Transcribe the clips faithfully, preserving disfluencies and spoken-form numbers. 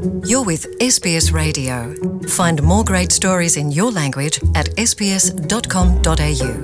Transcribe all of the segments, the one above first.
You're with S B S Radio. Find more great stories in your language at s b s dot com dot a u.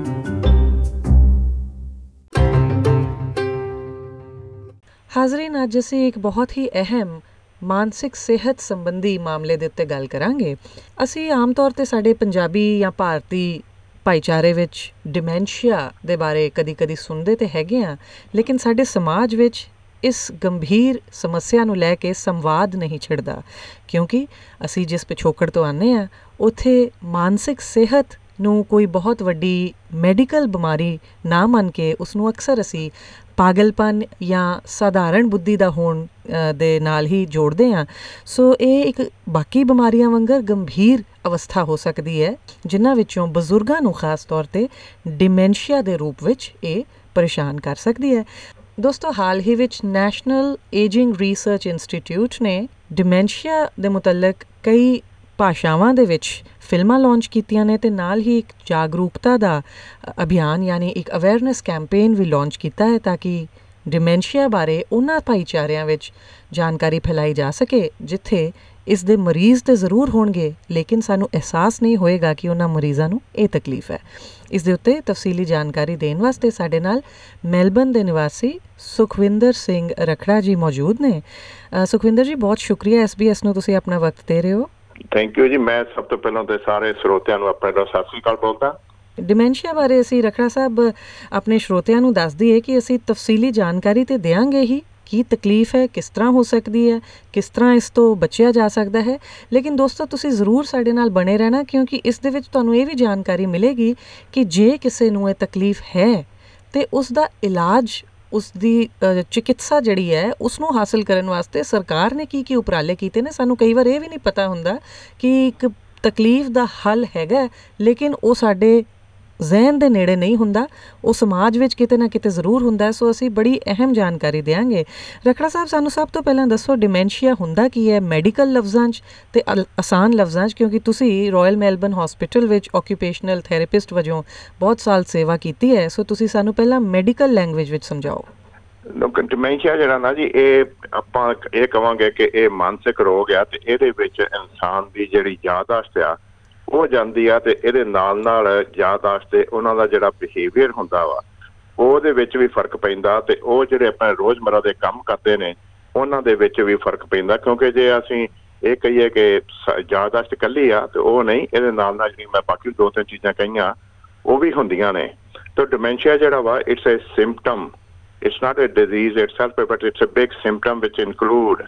ਹਾਜ਼ਰੀਨ, ਅੱਜ ਅਸੀਂ ਇੱਕ ਬਹੁਤ ਹੀ ਅਹਿਮ ਮਾਨਸਿਕ ਸਿਹਤ ਸੰਬੰਧੀ ਮਾਮਲੇ ਦੇ ਉੱਤੇ ਗੱਲ ਕਰਾਂਗੇ। ਅਸੀਂ ਆਮ ਤੌਰ 'ਤੇ ਸਾਡੇ ਪੰਜਾਬੀ ਜਾਂ ਭਾਰਤੀ ਭਾਈਚਾਰੇ ਵਿੱਚ ਡਿਮੈਂਸ਼ੀਆ ਦੇ ਬਾਰੇ ਕਦੀ ਕਦੀ ਸੁਣਦੇ ਤਾਂ ਹੈਗੇ ਹਾਂ, ਲੇਕਿਨ ਸਾਡੇ ਸਮਾਜ ਵਿੱਚ ਇਸ ਗੰਭੀਰ ਸਮੱਸਿਆ ਨੂੰ ਲੈ ਕੇ ਸੰਵਾਦ ਨਹੀਂ ਛਿੜਦਾ, ਕਿਉਂਕਿ ਅਸੀਂ ਜਿਸ ਪਿਛੋਕੜ ਤੋਂ ਆਉਂਦੇ ਹਾਂ ਉੱਥੇ ਮਾਨਸਿਕ ਸਿਹਤ ਨੂੰ ਕੋਈ ਬਹੁਤ ਵੱਡੀ ਮੈਡੀਕਲ ਬਿਮਾਰੀ ਨਾ ਮੰਨ ਕੇ ਉਸਨੂੰ ਅਕਸਰ ਅਸੀਂ ਪਾਗਲਪਨ ਜਾਂ ਸਾਧਾਰਨ ਬੁੱਧੀ ਦਾ ਹੋਣ ਦੇ ਨਾਲ ਹੀ ਜੋੜਦੇ ਹਾਂ। ਸੋ ਇਹ ਇੱਕ ਬਾਕੀ ਬਿਮਾਰੀਆਂ ਵਾਂਗਰ ਗੰਭੀਰ ਅਵਸਥਾ ਹੋ ਸਕਦੀ ਹੈ, ਜਿਨ੍ਹਾਂ ਵਿੱਚੋਂ ਬਜ਼ੁਰਗਾਂ ਨੂੰ ਖਾਸ ਤੌਰ 'ਤੇ ਡਿਮੈਂਸ਼ੀਆ ਦੇ ਰੂਪ ਵਿੱਚ ਇਹ ਪਰੇਸ਼ਾਨ ਕਰ ਸਕਦੀ ਹੈ। ਦੋਸਤੋ, ਹਾਲ ਹੀ ਵਿੱਚ ਨੈਸ਼ਨਲ ਏਜਿੰਗ ਰਿਸਰਚ ਇੰਸਟੀਟਿਊਟ ਨੇ ਡਿਮੈਂਸ਼ੀਆ ਦੇ ਮੁਤਲਕ ਕਈ ਭਾਸ਼ਾਵਾਂ ਦੇ ਵਿੱਚ ਫਿਲਮਾਂ ਲਾਂਚ ਕੀਤੀਆਂ ਨੇ ਅਤੇ ਨਾਲ ਹੀ ਇੱਕ ਜਾਗਰੂਕਤਾ ਦਾ ਅਭਿਆਨ ਯਾਨੀ ਇੱਕ ਅਵੇਅਰਨੈਸ ਕੈਂਪੇਨ ਵੀ ਲਾਂਚ ਕੀਤਾ ਹੈ, ਤਾਂ ਕਿ ਡਿਮੈਂਸ਼ੀਆ ਬਾਰੇ ਉਹਨਾਂ ਭਾਈਚਾਰਿਆਂ ਵਿੱਚ ਜਾਣਕਾਰੀ ਫੈਲਾਈ ਜਾ ਸਕੇ ਜਿੱਥੇ ਇਸ ਦੇ ਮਰੀਜ਼ ਤਾਂ ਜ਼ਰੂਰ ਹੋਣਗੇ, ਲੇਕਿਨ ਸਾਨੂੰ ਅਹਿਸਾਸ ਨਹੀਂ ਹੋਏਗਾ ਕਿ ਉਹਨਾਂ ਮਰੀਜ਼ਾਂ ਨੂੰ ਇਹ ਤਕਲੀਫ ਹੈ। ਇਸ ਦੇ ਉੱਤੇ ਤਫਸੀਲੀ ਜਾਣਕਾਰੀ ਦੇਣ ਵਾਸਤੇ ਸਾਡੇ ਨਾਲ ਮੈਲਬਨ ਦੇ ਨਿਵਾਸੀ ਸੁਖਵਿੰਦਰ ਸਿੰਘ ਰਖੜਾ ਜੀ ਮੌਜੂਦ ਨੇ। ਸੁਖਵਿੰਦਰ ਜੀ, ਬਹੁਤ ਸ਼ੁਕਰੀਆ ਐਸ ਬੀ ਐਸ ਨੂੰ ਤੁਸੀਂ ਆਪਣਾ ਵਕਤ ਦੇ ਰਹੇ ਹੋ। ਥੈਂਕ ਯੂ ਜੀ। ਮੈਂ ਸਭ ਤੋਂ ਪਹਿਲਾਂ ਤੇ ਸਾਰੇ ਸਰੋਤਿਆਂ ਨੂੰ ਆਪਣੇ ਦਾ ਸਤਿ ਸ੍ਰੀ ਅਕਾਲ ਬੋਲਦਾ। ਡਿਮੈਂਸ਼ੀਆ ਬਾਰੇ ਅਸੀਂ ਰਖੜਾ ਸਾਹਿਬ ਆਪਣੇ ਸਰੋਤਿਆਂ ਨੂੰ ਦੱਸ ਦਈਏ ਕਿ ਅਸੀਂ ਤਫਸੀਲੀ ਜਾਣਕਾਰੀ ਤੇ ਦਿਆਂਗੇ ਹੀ, ਕੀ ਤਕਲੀਫ ਹੈ, ਕਿਸ ਤਰ੍ਹਾਂ ਹੋ ਸਕਦੀ ਹੈ, ਕਿਸ ਤਰ੍ਹਾਂ ਇਸ ਤੋਂ ਬਚਿਆ ਜਾ ਸਕਦਾ ਹੈ, ਲੇਕਿਨ ਦੋਸਤੋ ਤੁਸੀਂ ਜ਼ਰੂਰ ਸਾਡੇ ਨਾਲ ਬਣੇ ਰਹਿਣਾ, ਕਿਉਂਕਿ ਇਸ ਦੇ ਵਿੱਚ ਤੁਹਾਨੂੰ ਇਹ ਵੀ ਜਾਣਕਾਰੀ ਮਿਲੇਗੀ ਕਿ ਜੇ ਕਿਸੇ ਨੂੰ ਇਹ ਤਕਲੀਫ ਹੈ ਤੇ ਉਸ ਦਾ ਇਲਾਜ, ਉਸ ਦੀ ਚਿਕਿਤਸਾ ਜਿਹੜੀ ਹੈ ਉਸਨੂੰ ਹਾਸਿਲ ਕਰਨ ਵਾਸਤੇ ਸਰਕਾਰ ਨੇ ਕੀ ਕੀ ਉਪਰਾਲੇ ਕੀਤੇ ਨੇ। ਸਾਨੂੰ ਕਈ ਵਾਰ ਇਹ ਵੀ ਨਹੀਂ ਪਤਾ ਹੁੰਦਾ ਕਿ ਇੱਕ ਤਕਲੀਫ ਦਾ ਹੱਲ ਹੈਗਾ, ਲੇਕਿਨ ਉਹ ਸਾਡੇ ਜ਼ਹਿਨ ਦੇ ਨੇੜੇ ਨਹੀਂ ਹੁੰਦਾ, ਉਹ ਸਮਾਜ ਵਿੱਚ ਕਿਤੇ ਨਾ ਕਿਤੇ ਜ਼ਰੂਰ ਹੁੰਦਾ। ਸੋ ਅਸੀਂ ਬੜੀ ਅਹਿਮ ਜਾਣਕਾਰੀ ਦਿਆਂਗੇ। ਰਖੜਾ ਸਾਹਿਬ, ਸਾਨੂੰ ਸਭ ਤੋਂ ਪਹਿਲਾਂ ਦੱਸੋ ਡਿਮੈਂਸ਼ੀਆ ਹੁੰਦਾ ਕੀ ਹੈ, ਮੈਡੀਕਲ ਲਫ਼ਜ਼ਾਂ 'ਚ ਅਤੇ ਆਸਾਨ ਲਫ਼ਜ਼ਾਂ 'ਚ, ਕਿਉਂਕਿ ਤੁਸੀਂ ਰਾਇਲ ਮੈਲਬਨ ਹੌਸਪੀਟਲ ਵਿੱਚ ਓਕੂਪੇਸ਼ਨਲ ਥੈਰੇਪਿਸਟ ਵਜੋਂ ਬਹੁਤ ਸਾਲ ਸੇਵਾ ਕੀਤੀ ਹੈ। ਸੋ ਤੁਸੀਂ ਸਾਨੂੰ ਪਹਿਲਾਂ ਮੈਡੀਕਲ ਲੈਂਗੁਏਜ ਵਿੱਚ ਸਮਝਾਓ। ਲੋਕ ਡਿਮੈਂਸ਼ੀਆ ਜਿਹੜਾ ਨਾ ਜੀ, ਇਹ ਆਪਾਂ ਇਹ ਕਹਾਂਗੇ ਕਿ ਇਹ ਮਾਨਸਿਕ ਰੋਗ ਆ ਤੇ ਇਹਦੇ ਵਿੱਚ ਇਨਸਾਨ ਦੀ ਜਿਹੜੀ ਯਾਦਾਸ਼ਤ ਆ ਉਹ ਜਾਂਦੀ ਆ, ਤੇ ਇਹਦੇ ਨਾਲ ਨਾਲ ਯਾਦਾਸ਼ਤ ਤੇ ਉਹਨਾਂ ਦਾ ਜਿਹੜਾ ਬਿਹੇਵੀਅਰ ਹੁੰਦਾ ਵਾ ਉਹਦੇ ਵਿੱਚ ਵੀ ਫਰਕ ਪੈਂਦਾ, ਤੇ ਉਹ ਜਿਹੜੇ ਆਪਣੇ ਰੋਜ਼ਮਰਾ ਦੇ ਕੰਮ ਕਰਦੇ ਨੇ ਉਹਨਾਂ ਦੇ ਵਿੱਚ ਵੀ ਫਰਕ ਪੈਂਦਾ। ਕਿਉਂਕਿ ਜੇ ਅਸੀਂ ਇਹ ਕਹੀਏ ਕਿ ਯਾਦਾਸ਼ਤ ਇਕੱਲੀ ਆ ਤੇ ਉਹ ਨਹੀਂ, ਇਹਦੇ ਨਾਲ ਨਾਲ ਜਿਹੜੀ ਮੈਂ ਬਾਕੀ ਦੋ ਤਿੰਨ ਚੀਜ਼ਾਂ ਕਹੀਆਂ ਉਹ ਵੀ ਹੁੰਦੀਆਂ ਨੇ। ਤਾਂ ਡਿਮੈਂਸ਼ੀਆ ਜਿਹੜਾ ਵਾ, it's a symptom, it's not a disease itself, but it's a big symptom which include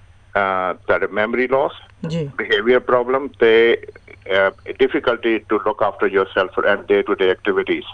uh, that memory loss, Ji. behavior problem, te uh, difficulty to look after yourself and day to day activities.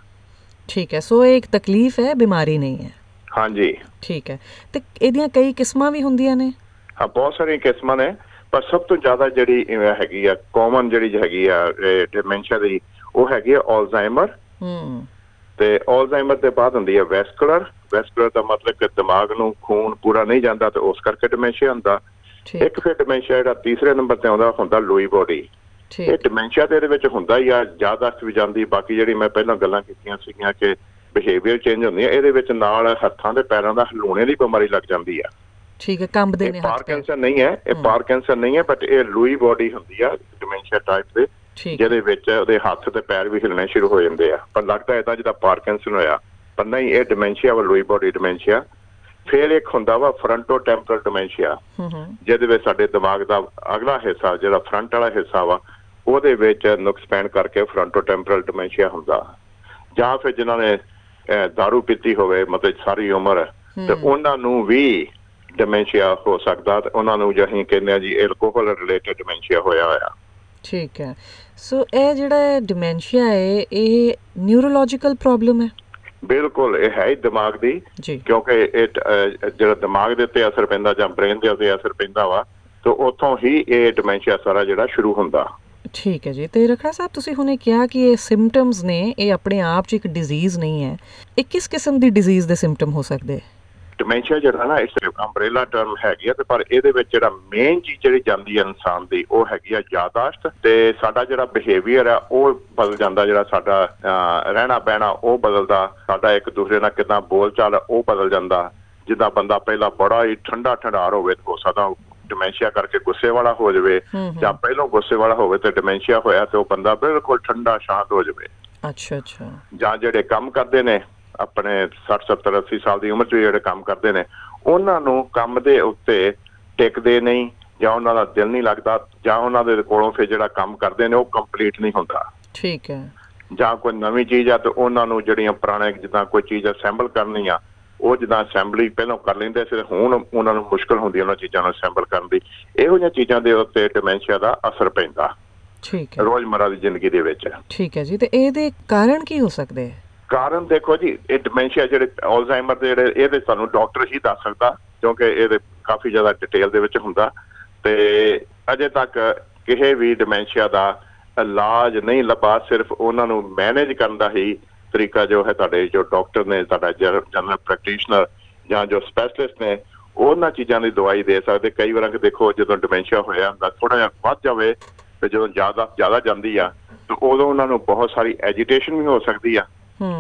ਠੀਕ ਹੈ, ਸੋ ਇਹ ਇੱਕ ਤਕਲੀਫ ਹੈ, ਬਿਮਾਰੀ ਨਹੀਂ ਹੈ। ਹਾਂਜੀ, ਠੀਕ ਹੈ। ਤੇ ਇਹਦੀਆਂ ਕਈ ਕਿਸਮਾਂ ਵੀ ਹੁੰਦੀਆਂ ਨੇ? ਹਾਂ, ਬਹੁਤ ਸਾਰੀਆਂ ਕਿਸਮਾਂ ਨੇ, ਪਰ ਸਭ ਤੋਂ ਜ਼ਿਆਦਾ ਜਿਹੜੀ ਹੈਗੀ ਆ ਕਾਮਨ ਜਿਹੜੀ ਹੈਗੀ ਆ ਡਿਮੈਂਸ਼ੀਆ ਦੀ, ਉਹ ਹੈਗੀ ਆ ਅਲਜ਼ਾਈਮਰ। ਹੂੰ ਤੇ ਅਲਜ਼ਾਈਮਰ ਦੇ ਬਾਅਦ ਹੁੰਦੀ ਹੈ ਵੈਸਕੂਲਰ। ਵੈਸਕੂਲਰ ਦਾ ਮਤਲਬ ਕਿ ਦਿਮਾਗ ਨੂੰ ਖੂਨ ਪੂਰਾ ਨਹੀਂ ਜਾਂਦਾ ਤੇ ਉਸ ਕਰਕੇ ਡਿਮੈਂਸ਼ੀਆ ਹੁੰਦਾ। ਇੱਕ ਫਿਰ ਡਿਮੈਂਸ਼ੀਆ ਜਿਹੜਾ ਤੀਸਰੇ ਨੰਬਰ ਤੇ ਆਉਂਦਾ ਹੁੰਦਾ ਲੂਈ ਬੋਡੀ। ਇਹ ਡਿਮੈਂਸ਼ੀਆ ਤੇ ਇਹਦੇ ਵਿੱਚ ਹੁੰਦਾ ਹੀ ਆ, ਯਾਦਾਸ਼ਤ ਵੀ ਜਾਂਦੀ, ਬਾਕੀ ਜਿਹੜੀ ਮੈਂ ਪਹਿਲਾਂ ਗੱਲਾਂ ਕੀਤੀਆਂ ਸੀਗੀਆਂ ਕਿ ਬਿਹੇਵੀਅਰ ਚੇਂਜ ਹੁੰਦੀ ਹੈ, ਇਹਦੇ ਵਿੱਚ ਨਾਲ ਹੱਥਾਂ ਦੇ ਪੈਰਾਂ ਦਾ ਹਿਲਾਉਣੇ ਦੀ ਬਿਮਾਰੀ ਲੱਗ ਜਾਂਦੀ ਆ। ਠੀਕ ਹੈ, ਕੰਬਦੇ ਨੇ। ਪਾਰਕਿੰਸਨ ਨਹੀਂ ਹੈ, ਇਹ ਪਾਰਕਿੰਸਨ ਨਹੀਂ ਹੈ, ਬਟ ਇਹ ਲੂਈ ਬੋਡੀ ਹੁੰਦੀ ਆ ਡਿਮੈਂਸ਼ੀਆ ਟਾਈਪ ਦੇ, ਜਿਹਦੇ ਵਿੱਚ ਉਹਦੇ ਹੱਥ ਤੇ ਪੈਰ ਵੀ ਹਿਲਣੇ ਸ਼ੁਰੂ ਹੋ ਜਾਂਦੇ ਆ, ਪਰ ਲੱਗਦਾ ਏਦਾਂ ਜਿੱਦਾਂ ਪਾਰਕਿੰਸਨ ਹੋਇਆ, ਪਰ ਨਹੀਂ, ਇਹ ਡਿਮੈਂਸ਼ੀਆ ਵਾ ਲੂਈ ਬੋਡੀ ਡਿਮੈਂਸ਼ੀਆ। ਫਿਰ ਇੱਕ ਹੁੰਦਾ ਵਾ ਫਰੰਟੋ ਟੈਂਪਰਲ ਡਿਮੈਂਸ਼ੀਆ, ਜਿਹਦੇ ਵਿੱਚ ਸਾਡੇ ਦਿਮਾਗ ਦਾ ਅਗਲਾ ਹਿੱਸਾ ਜਿਹੜਾ ਫਰੰਟ ਵਾਲਾ ਹਿੱਸਾ ਵਾ ਉਹਦੇ ਵਿੱਚ ਨੁਕਸ ਪੈਣ ਕਰਕੇ ਫਰੰਟੋ ਟੈਂਪਰਲ ਡਿਮੈਂਸ਼ੀਆ ਹੁੰਦਾ। ਜਾਂ ਫਿਰ ਜਿਨ੍ਹਾਂ ਨੇ ਦਾਰੂ ਪੀਤੀ ਹੋਵੇ ਮਤਲਬ ਸਾਰੀ ਉਮਰ, ਤੇ ਉਹਨਾਂ ਨੂੰ ਵੀ ਡਿਮੈਂਸ਼ੀਆ ਹੋ ਸਕਦਾ, ਤੇ ਉਹਨਾਂ ਨੂੰ ਜਿਹੀ ਕਹਿੰਦੇ ਆ ਜੀ ਐਲਕੋਹਲ ਰਿਲੇਟਡ ਡਿਮੈਂਸ਼ੀਆ ਹੋਇਆ ਹੋਇਆ। ਠੀਕ ਹੈ, ਸੋ ਇਹ ਜਿਹੜਾ ਡਿਮੈਂਸ਼ੀਆ ਹੈ ਇਹ ਨਿਊਰੋਲੋਜੀਕਲ ਪ੍ਰੋਬਲਮ ਹੈ? ਬਿਲਕੁਲ, ਇਹ ਹੈ ਹੀ ਦਿਮਾਗ ਦੀ, ਕਿਉਂਕਿ ਇਹ ਜਿਹੜਾ ਦਿਮਾਗ ਦੇ ਉੱਤੇ ਅਸਰ ਪੈਂਦਾ ਜਾਂ ਬ੍ਰੇਨ ਦੇ ਉੱਤੇ ਅਸਰ ਪੈਂਦਾ ਵਾ, ਤੇ ਉੱਥੋਂ ਹੀ ਇਹ ਡਿਮੈਂਸ਼ੀਆ ਸਾਰਾ ਜਿਹੜਾ ਸ਼ੁਰੂ ਹੁੰਦਾ। ਠੀਕ ਹੈ ਜੀ। ਤੇ ਰਖੜਾ ਸਾਹਿਬ, ਤੁਸੀਂ ਹੁਣੇ ਕਿਹਾ ਕਿ ਇਹ ਸਿੰਪਟਮਸ ਨੇ, ਇਹ ਆਪਣੇ ਆਪ 'ਚ ਇੱਕ ਡਿਜ਼ੀਜ਼ ਨਹੀਂ ਹੈ, ਇਹ ਕਿਸ ਕਿਸਮ ਦੀ ਡਿਜ਼ੀਜ਼ ਦੇ ਸਿੰਪਟਮ ਹੋ ਸਕਦੇ? ਡਿਮੈਂਸ਼ੀਆ ਜਿਹੜਾ ਨਾ ਇਸ ਅੰਬਰੇਲਾ ਟਰਮ ਹੈਗੀ ਆ, ਤੇ ਪਰ ਇਹਦੇ ਵਿੱਚ ਜਿਹੜਾ ਮੇਨ ਚੀਜ਼ ਜਿਹੜੀ ਜਾਂਦੀ ਹੈ ਇਨਸਾਨ ਦੀ ਉਹ ਹੈਗੀ ਆ ਯਾਦਾਸ਼ਤ, ਤੇ ਸਾਡਾ ਜਿਹੜਾ ਬਿਹੇਵੀਅਰ ਆ ਉਹ ਬਦਲ ਜਾਂਦਾ, ਜਿਹੜਾ ਸਾਡਾ ਰਹਿਣਾ ਬਹਿਣਾ ਉਹ ਬਦਲਦਾ, ਸਾਡਾ ਇੱਕ ਦੂਸਰੇ ਨਾਲ ਕਿੱਦਾਂ ਬੋਲ ਚਾਲ ਉਹ ਬਦਲ ਜਾਂਦਾ। ਜਿੱਦਾਂ ਬੰਦਾ ਪਹਿਲਾਂ ਬੜਾ ਹੀ ਠੰਡਾ ਠੰਡਾਰ ਹੋਵੇ, ਹੋ ਸਕਦਾ ਡਿਮੈਂਸ਼ੀਆ ਕਰਕੇ ਗੁੱਸੇ ਵਾਲਾ ਹੋ ਜਾਵੇ ਜਾਂ ਪਹਿਲਾਂ ਗੁੱਸੇ ਵਾਲਾ ਹੋਵੇ ਤੇ ਡਿਮੈਂਸ਼ੀਆ ਹੋਇਆ ਤੇ ਉਹ ਬੰਦਾ ਬਿਲਕੁਲ ਠੰਡਾ ਸ਼ਾਂਤ ਹੋ ਜਾਵੇ। ਅੱਛਾ ਅੱਛਾ। ਜਾਂ ਜਿਹੜੇ ਕੰਮ ਕਰਦੇ ਨੇ ਆਪਣੇ ਸੱਠ ਸੱਤਰ ਅੱਸੀ ਸਾਲ ਦੀ ਉਮਰ 'ਚ ਜਿਹੜੇ ਕੰਮ ਕਰਦੇ ਨੇ ਉਹਨਾਂ ਨੂੰ ਕੰਮ ਦੇ ਉੱਤੇ ਟਿਕਦੇ ਨਹੀਂ ਜਾਂ ਉਹਨਾਂ ਦਾ ਦਿਲ ਨਹੀਂ ਲੱਗਦਾ ਜਾਂ ਉਹਨਾਂ ਦੇ ਕੋਲੋਂ ਫਿਰ ਜਿਹੜਾ ਕੰਮ ਕਰਦੇ ਨੇ ਉਹ ਕੰਪਲੀਟ ਨਹੀਂ ਹੁੰਦਾ। ਠੀਕ ਹੈ। ਜਾਂ ਕੋਈ ਨਵੀਂ ਚੀਜ਼ ਆ ਤੇ ਉਹਨਾਂ ਨੂੰ ਜਿਹੜੀਆਂ ਪੁਰਾਣੇ ਜਿੱਦਾਂ ਕੋਈ ਚੀਜ਼ ਅਸੈਂਬਲ ਕਰਨੀ ਆ ਉਹ ਜਿੱਦਾਂ ਅਸੈਂਬਲੀ ਪਹਿਲਾਂ ਕਰ ਲੈਂਦੇ ਸੀ ਹੁਣ ਉਹਨਾਂ ਨੂੰ ਮੁਸ਼ਕਲ ਹੁੰਦੀ ਉਹਨਾਂ ਚੀਜ਼ਾਂ ਨੂੰ ਅਸੈਂਬਲ ਕਰਨ ਦੀ। ਇਹੋ ਜਿਹੀਆਂ ਚੀਜ਼ਾਂ ਦੇ ਉੱਤੇ ਡਿਮੈਂਸ਼ੀਆ ਦਾ ਅਸਰ ਪੈਂਦਾ। ਠੀਕ ਹੈ। ਰੋਜ਼ਮਰਰਾ ਦੀ ਜ਼ਿੰਦਗੀ ਦੇ ਵਿੱਚ। ਠੀਕ ਹੈ ਜੀ। ਤੇ ਇਹਦੇ ਕਾਰਨ ਕੀ ਹੋ ਸਕਦੇ ਹੈ? ਕਾਰਨ ਦੇਖੋ ਜੀ, ਇਹ ਡਿਮੈਂਸ਼ੀਆ ਜਿਹੜੇ ਅਲਜ਼ਾਈਮਰ ਦੇ ਜਿਹੜੇ ਇਹਦੇ ਸਾਨੂੰ ਡਾਕਟਰ ਹੀ ਦੱਸ ਸਕਦਾ ਕਿਉਂਕਿ ਇਹਦੇ ਕਾਫੀ ਜ਼ਿਆਦਾ ਡਿਟੇਲ ਦੇ ਵਿੱਚ ਹੁੰਦਾ ਤੇ ਅਜੇ ਤੱਕ ਕਿਸੇ ਵੀ ਡਿਮੈਂਸ਼ੀਆ ਦਾ ਇਲਾਜ ਨਹੀਂ ਲੱਭਾ। ਸਿਰਫ ਉਹਨਾਂ ਨੂੰ ਮੈਨੇਜ ਕਰਨ ਦਾ ਹੀ ਤਰੀਕਾ ਜੋ ਹੈ ਤੁਹਾਡੇ ਜੋ ਡਾਕਟਰ ਨੇ ਤੁਹਾਡਾ ਜਨਰਲ ਪ੍ਰੈਕਟੀਸ਼ਨਰ ਜਾਂ ਜੋ ਸਪੈਸ਼ਲਿਸਟ ਨੇ ਉਹਨਾਂ ਚੀਜ਼ਾਂ ਦੀ ਦਵਾਈ ਦੇ ਸਕਦੇ। ਕਈ ਵਾਰ ਦੇਖੋ ਜਦੋਂ ਡਿਮੈਂਸ਼ੀਆ ਹੋਇਆ ਹੁੰਦਾ ਥੋੜਾ ਜਿਹਾ ਵੱਧ ਜਾਵੇ ਤੇ ਜਦੋਂ ਜ਼ਿਆਦਾ ਜ਼ਿਆਦਾ ਜਾਂਦੀ ਆ ਤੇ ਉਦੋਂ ਉਹਨਾਂ ਨੂੰ ਬਹੁਤ ਸਾਰੀ ਐਜੀਟੇਸ਼ਨ ਵੀ ਹੋ ਸਕਦੀ ਆ।